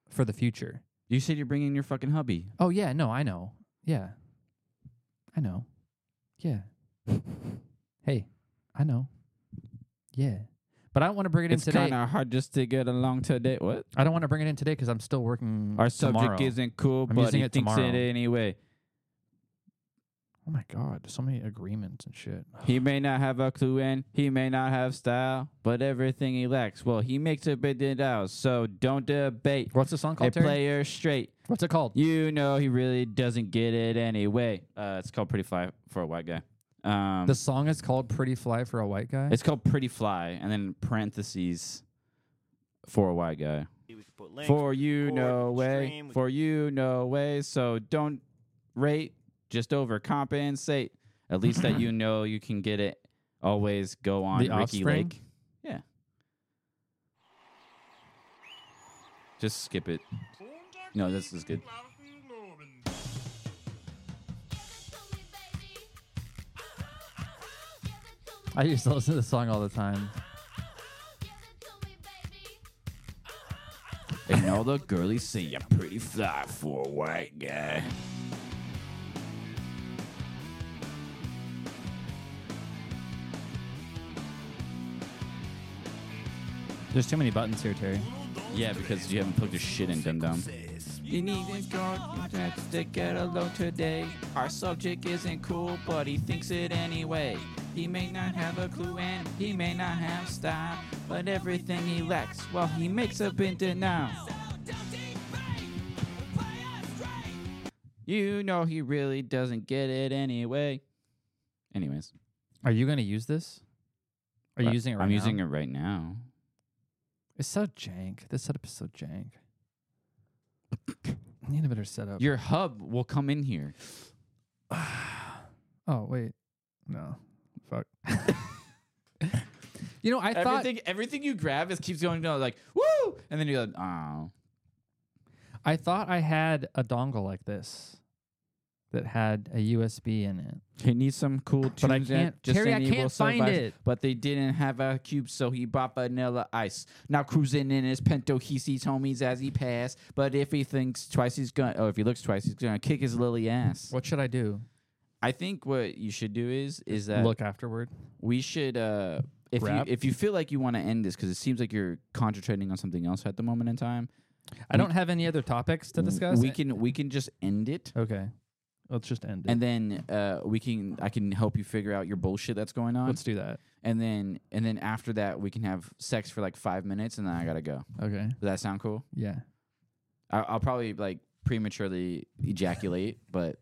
for the future. You said you're bringing your fucking hubby. Oh yeah, no, I know. Yeah, I know. Yeah. Hey, I know. Yeah, but I don't want to bring it in today. It's kind of hard just to get along today. What? I don't want to bring it in today because I'm still working. Our tomorrow. subject isn't cool, I'm but using he it thinks tomorrow. it anyway. Oh my God, so many agreements and shit. He may not have a clue and he may not have style, but everything he lacks, well, he makes a bit of out. So don't debate. What's the song called, A Terry? player straight. What's it called? You know he really doesn't get it anyway. It's called Pretty Fly for a White Guy. The song is called Pretty Fly for a White Guy? It's called Pretty Fly, and then parentheses for a white guy. For you, no way. For you, no way. So don't rate, just overcompensate. At least that you know you can get it. Always go on The Ricky Offspring? Lake. Yeah. Just skip it. No, this is good. I used to listen to this song all the time. And all the girlies say you're pretty fly for a white guy. There's too many buttons here, Terry. Yeah, because you haven't plugged your shit in, dum-dum. You need to go to get alone today. Our subject isn't cool, but he thinks it anyway. He may not have a clue and he may not have style, but everything he lacks, well, he makes up in denial. You know he really doesn't get it anyway. Anyways. Are you going to use this? Are you using it right now? I'm using it right now. It's so jank. This setup is so jank. I need a better setup. Your hub will come in here. Oh, wait. No. Fuck. You know, I thought... Everything you grab keeps going down like, woo! And then you're like, oh. I thought I had a dongle like this that had a USB in it. He needs some cool tunes. But I can't... Terry, I can't find it. But they didn't have a cube, so he bought vanilla ice. Now cruising in his Pinto, he sees homies as he pass. But if he thinks twice, he's gonna... Oh, if he looks twice, he's gonna kick his lily ass. What should I do? I think what you should do is that... Look afterward? We should... If you feel like you want to end this, because it seems like you're concentrating on something else at the moment in time... I don't have any other topics to discuss. We can just end it. Okay. Let's just end it. And then I can help you figure out your bullshit that's going on. Let's do that. And then after that we can have sex for like 5 minutes and then I gotta go. Okay. Does that sound cool? Yeah. I'll probably like prematurely ejaculate, but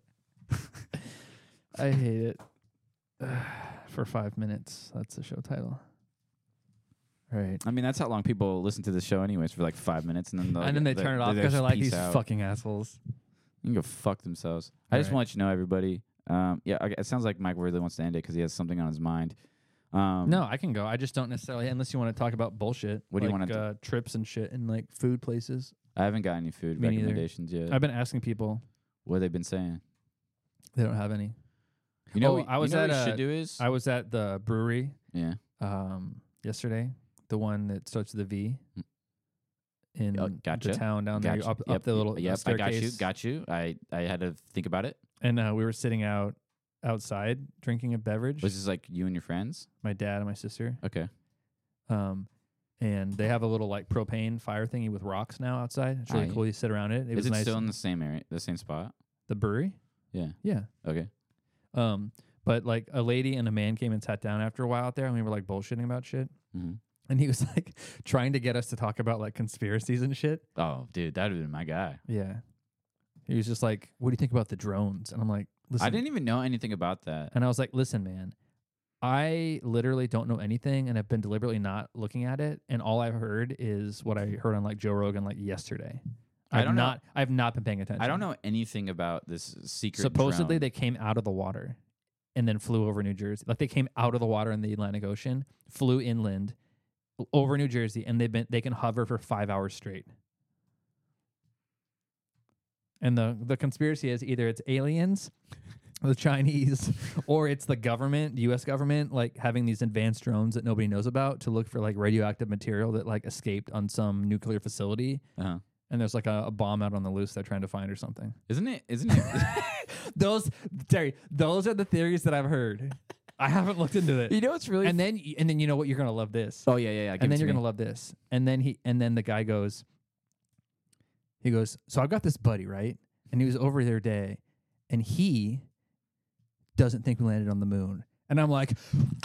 I hate it. For 5 minutes. That's the show title. Right. I mean, that's how long people listen to the show anyways, for like 5 minutes. And then they turn it off because they're like, these fucking assholes. You can go fuck themselves. I just want to let you know, everybody. It sounds like Mike really wants to end it because he has something on his mind. No, I can go. I just don't necessarily, unless you want to talk about bullshit. What do you want to trips and shit and like food places. I haven't got any food Me recommendations yet. I've been asking people. What have they been saying? They don't have any. You know, I was at what you should do is I was at the brewery. Yeah. Yesterday, the one that starts with a V. In gotcha. the town down there, up the little staircase. I got you. I had to think about it. And we were sitting outside drinking a beverage. Was this like you and your friends? My dad and my sister. Okay. And they have a little like propane fire thingy with rocks now outside. It's really cool. You sit around it. Is it still in the same area, the same spot? The brewery? Yeah. Yeah. Okay. But like a lady and a man came and sat down after a while out there, and we were like bullshitting about shit. Mm-hmm. And he was like trying to get us to talk about like conspiracies and shit. Oh, dude, that would have been my guy. Yeah. He was just like, what do you think about the drones? And I'm like, listen. I didn't even know anything about that. And I was like, listen, man, I literally don't know anything and have been deliberately not looking at it. And all I've heard is what I heard on like Joe Rogan like yesterday. I've not been paying attention. I don't know anything about this secret Supposedly drone. they came out of the water and then flew over New Jersey. Like they came out of the water in the Atlantic Ocean, flew inland over New Jersey, and they can hover for 5 hours straight. And the conspiracy is either it's aliens, the Chinese, or it's the government, the U.S. government, like having these advanced drones that nobody knows about to look for like radioactive material that like escaped on some nuclear facility. and there's like a bomb out on the loose they're trying to find or something. Isn't it? Those, Terry, those are the theories that I've heard. I haven't looked into it. You know what's really and then you know what, you're gonna love this. Oh yeah. And then you're gonna love this. And then the guy goes, so I've got this buddy, right? And he was over there today, and he doesn't think we landed on the moon. And I'm like,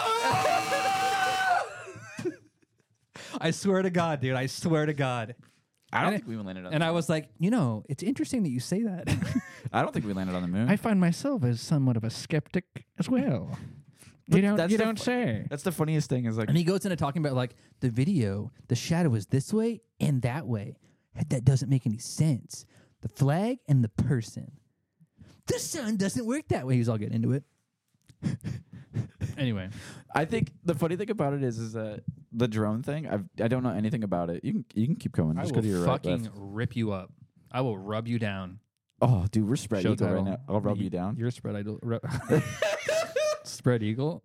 I swear to God, dude. I swear to God. I don't think we landed on the moon. And I was like, it's interesting that you say that. I don't think we landed on the moon. I find myself as somewhat of a skeptic as well. You don't say. That's the funniest thing is like. And he goes into talking about like the video, the shadow is this way and that way. That doesn't make any sense. The flag and the person. The sun doesn't work that way. He was all getting into it. Anyway, I think the funny thing about it is that the drone thing. I don't know anything about it. You can keep going. Just go to your fucking right, rip you up. I will rub you down. Oh, dude, we're spread Show eagle right title. now. I'll rub you down. You're spread eagle. Spread eagle.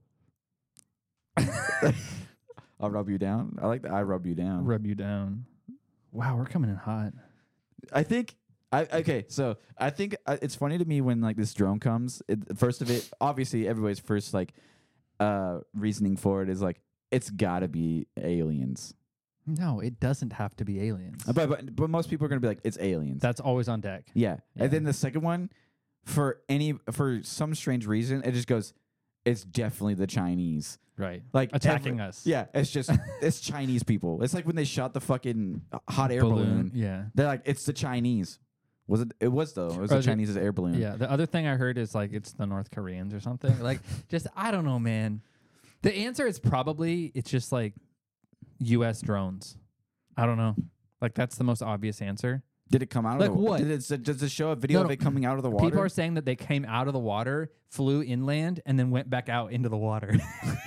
I'll rub you down. I like that. I rub you down. Rub you down. Wow, we're coming in hot. I think. So I think it's funny to me when like this drone comes. First of it, obviously, everybody's first like reasoning for it is like it's got to be aliens. No, it doesn't have to be aliens. But most people are gonna be like it's aliens. That's always on deck. Yeah. And then the second one, for some strange reason, it just goes, it's definitely the Chinese. Right. Like attacking us. Yeah. It's just it's Chinese people. It's like when they shot the fucking hot air balloon. Yeah. They're like, it's the Chinese. Was it? It was though. It was the Chinese air balloon. Yeah. The other thing I heard is like it's the North Koreans or something. Like just I don't know, man. The answer is probably it's just like U.S. drones. I don't know. Like that's the most obvious answer. Did it come out like of the what? Does it show a video of it coming out of the water? People are saying that they came out of the water, flew inland, and then went back out into the water.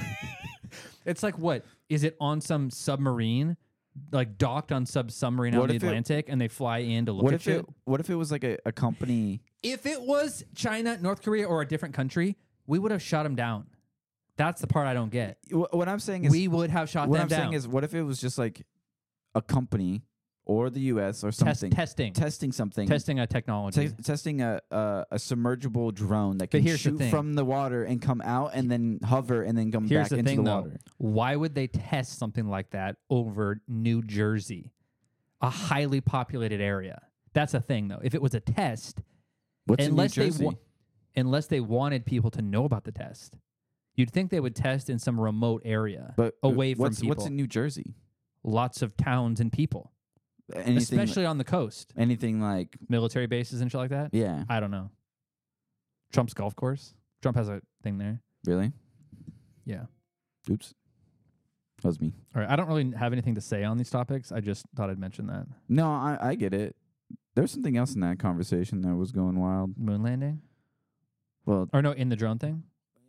It's like what? Is it on some submarine? Like docked on submarine out in the Atlantic, and they fly in to look at shit? What if it was like a company? If it was China, North Korea, or a different country, we would have shot them down. That's the part I don't get. What I'm saying is we would have shot them down. What I'm saying is, what if it was just like a company or the U.S. or something testing something, testing a technology, testing a submergible drone that can shoot from the water and come out and then hover and then come back into the water. Why would they test something like that over New Jersey, a highly populated area? That's a thing, though. If it was a test, unless they wanted people to know about the test, you'd think they would test in some remote area, but away from people. What's in New Jersey? Lots of towns and people. Especially on the coast. Anything like military bases and shit like that? Yeah. I don't know. Trump's golf course? Trump has a thing there. Really? Yeah. Oops. That was me. All right. I don't really have anything to say on these topics. I just thought I'd mention that. No, I get it. There's something else in that conversation that was going wild. Moon landing? Well, or no, in the drone thing?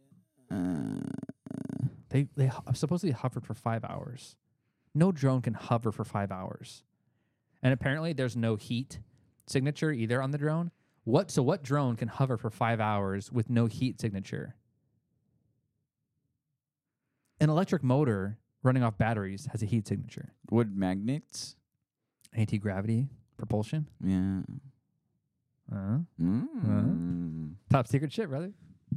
They supposedly hovered for 5 hours. No drone can hover for 5 hours. And apparently there's no heat signature either on the drone. So what drone can hover for 5 hours with no heat signature? An electric motor running off batteries has a heat signature. Would magnets? Anti-gravity propulsion? Yeah. Top secret shit, brother.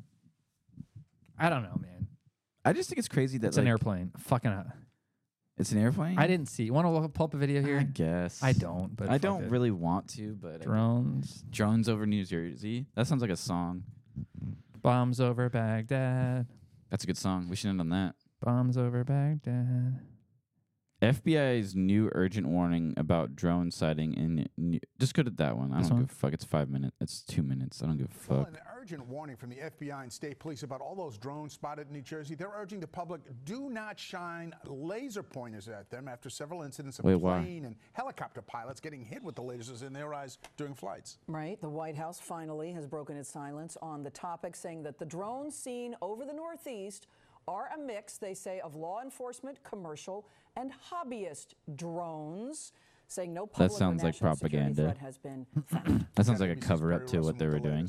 I don't know, man. I just think it's crazy that it's an airplane. Fucking It's an airplane? I didn't see. You want to pull up a video here? I guess. I don't, but I don't really want to, but drones. Drones over New Jersey. That sounds like a song. Bombs over Baghdad. That's a good song. We should end on that. Bombs over Baghdad. FBI's new urgent warning about drone sighting in just go to that one. I don't give a fuck. It's 5 minutes. It's 2 minutes. I don't give a fuck. Well, an urgent warning from the FBI and state police about all those drones spotted in New Jersey. They're urging the public, do not shine laser pointers at them after several incidents of plane and helicopter pilots getting hit with the lasers in their eyes during flights. Right. The White House finally has broken its silence on the topic, saying that the drones seen over the Northeast are a mix, they say, of law enforcement, commercial, and hobbyist drones, saying no public that sounds like propaganda. Threat has been found. That sounds like a cover-up to what they were doing.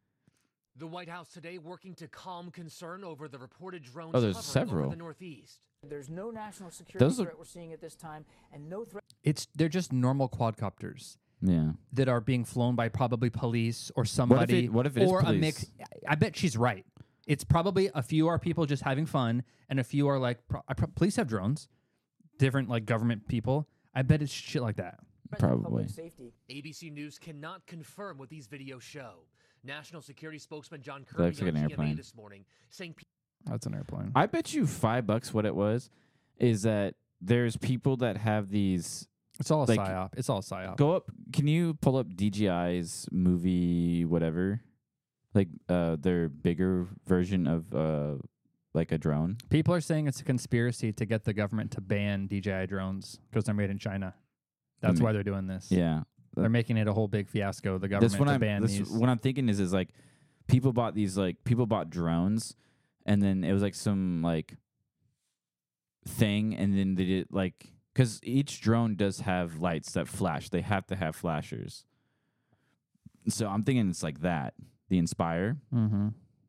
The White House today working to calm concern over the reported drones there's hovering several. over the Northeast. There's no national security Those are- threat we're seeing at this time, and no threat. They're just normal quadcopters. Yeah. That are being flown by probably police or somebody. What if it is or a police? mix? I bet she's right. It's probably a few are people just having fun, and a few are like police have drones, different like government people. I bet it's shit like that. Probably. ABC News cannot confirm what these videos show. National Security spokesman John That Kirby looks like on an GMA airplane. this morning saying That's an airplane. I bet you $5 what it was is that there's people that have these. It's all a psyop. It's all a psyop. Go up. Can you pull up DJI's movie, whatever? Like their bigger version of like a drone. People are saying it's a conspiracy to get the government to ban DJI drones because they're made in China. That's why they're doing this. Yeah. They're making it a whole big fiasco. The government to ban these. What I'm thinking is like people bought drones, and then it was like some like thing, and then they did like because each drone does have lights that flash. They have to have flashers. So I'm thinking it's like that. The Inspire. Mm-hmm.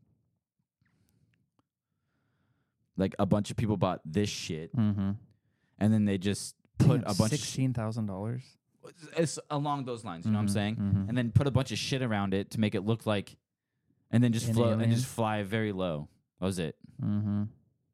Like a bunch of people bought this shit, Mm-hmm. and then they just put a bunch of $16,000. It's along those lines, you know what I'm Mhm, saying? mhm. And then put a bunch of shit around it to make it look like, and then just An float and alien? just fly very low. That was it. Mm-hmm.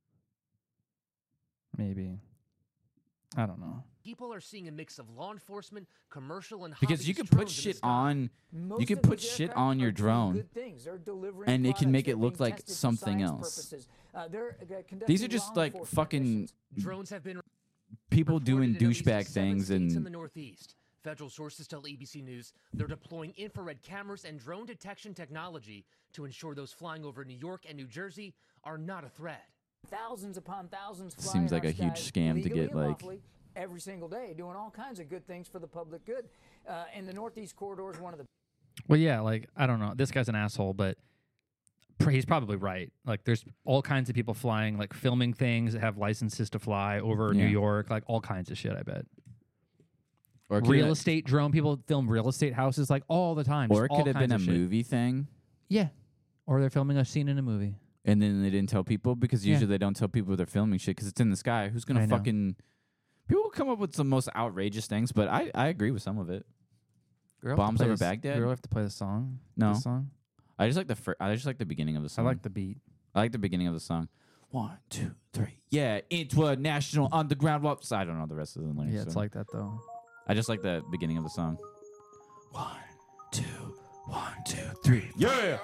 Maybe. I don't know. people are seeing a mix of law enforcement, commercial, and Because you hobbyist can put drones in the shit sky. on, you can put shit on your drone, and it can make it look like something else. These are just like fucking Drones have been people doing reported in at least douchebag 7 things states in and the Northeast. Federal sources tell ABC News they're deploying infrared cameras and drone detection technology to ensure those flying over New York and New Jersey are not a threat. Thousands upon thousands fly Seems in like our a huge skies scam to legally get, and like- lawfully every single day, doing all kinds of good things for the public good. And the Northeast Corridor is one of the. Well, yeah, like, I don't know. This guy's an asshole, but he's probably right. Like, there's all kinds of people flying, like, filming things that have licenses to fly over New Yeah. York, like, all kinds of shit, I bet. Or could Real it- estate drone, people film real estate houses, like, all the time. or it Just all could have been kinds a of shit. movie thing. Yeah. Or they're filming a scene in a movie. And then they didn't tell people because Yeah. usually they don't tell people they're filming shit because it's in the sky. Who's I gonna know. fucking? People will come up with the most outrageous things, but I agree with some of it. Bombs over Baghdad. Do you really have to play the song? No. The song? I just like I just like the beginning of the song. I like the beat. I like the beginning of the song. 1, 2, 3. Yeah, into a national underground whoops. I don't know the rest of the lyrics. Yeah, it's so. like that, though. I just like the beginning of the song. 1, 2, 1, 2, 3. Yeah.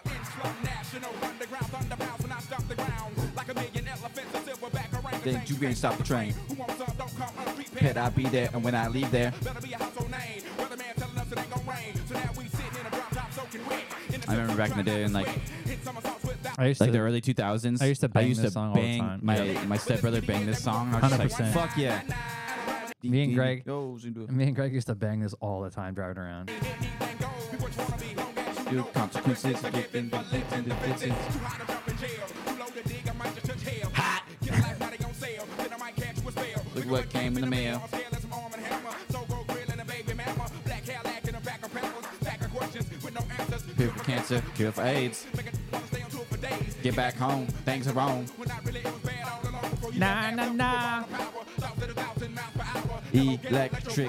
Then you ain't stop the train. Pet, I'll be there, and when I leave there, I remember back in the day, in like I used the to- early 2000s. I used to bang this song all the bang time. My Yeah. my stepbrother banged this song. I was just like, 100%. fuck yeah. Me and Greg, goes into it. me and Greg used to bang this all the time driving around. Do consequences. Get into Hot. Look what came in the mail. Cure for cancer, cure for AIDS. Get back home, things are wrong. Nah, nah, nah. Electric.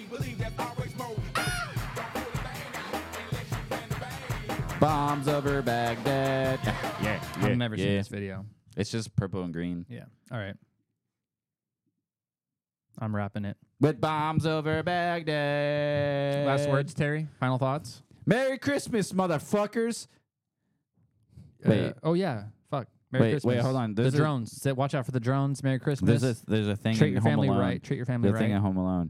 Bombs over Baghdad. Yeah, I've never seen this video. It's just purple and green. Yeah. All right. I'm rapping it. With bombs over Baghdad. Last words, Terry? Final thoughts? Merry Christmas, motherfuckers. Wait. Oh, yeah. Fuck. Merry Christmas. Wait, hold on. The drones. Watch out for the drones. Merry Christmas. There's a thing Treat in your Home family Alone. right. Treat your family There's a thing right. at Home Alone.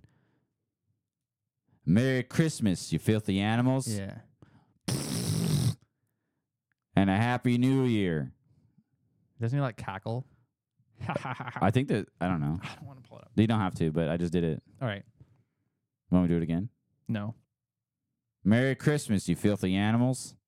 Merry Christmas, you filthy animals. Yeah. And a Happy New Year. Doesn't he like cackle? I think that, I don't know. I don't want to pull it up. You don't have to, but I just did it. All right. Want me to do it again? No. Merry Christmas, you filthy animals.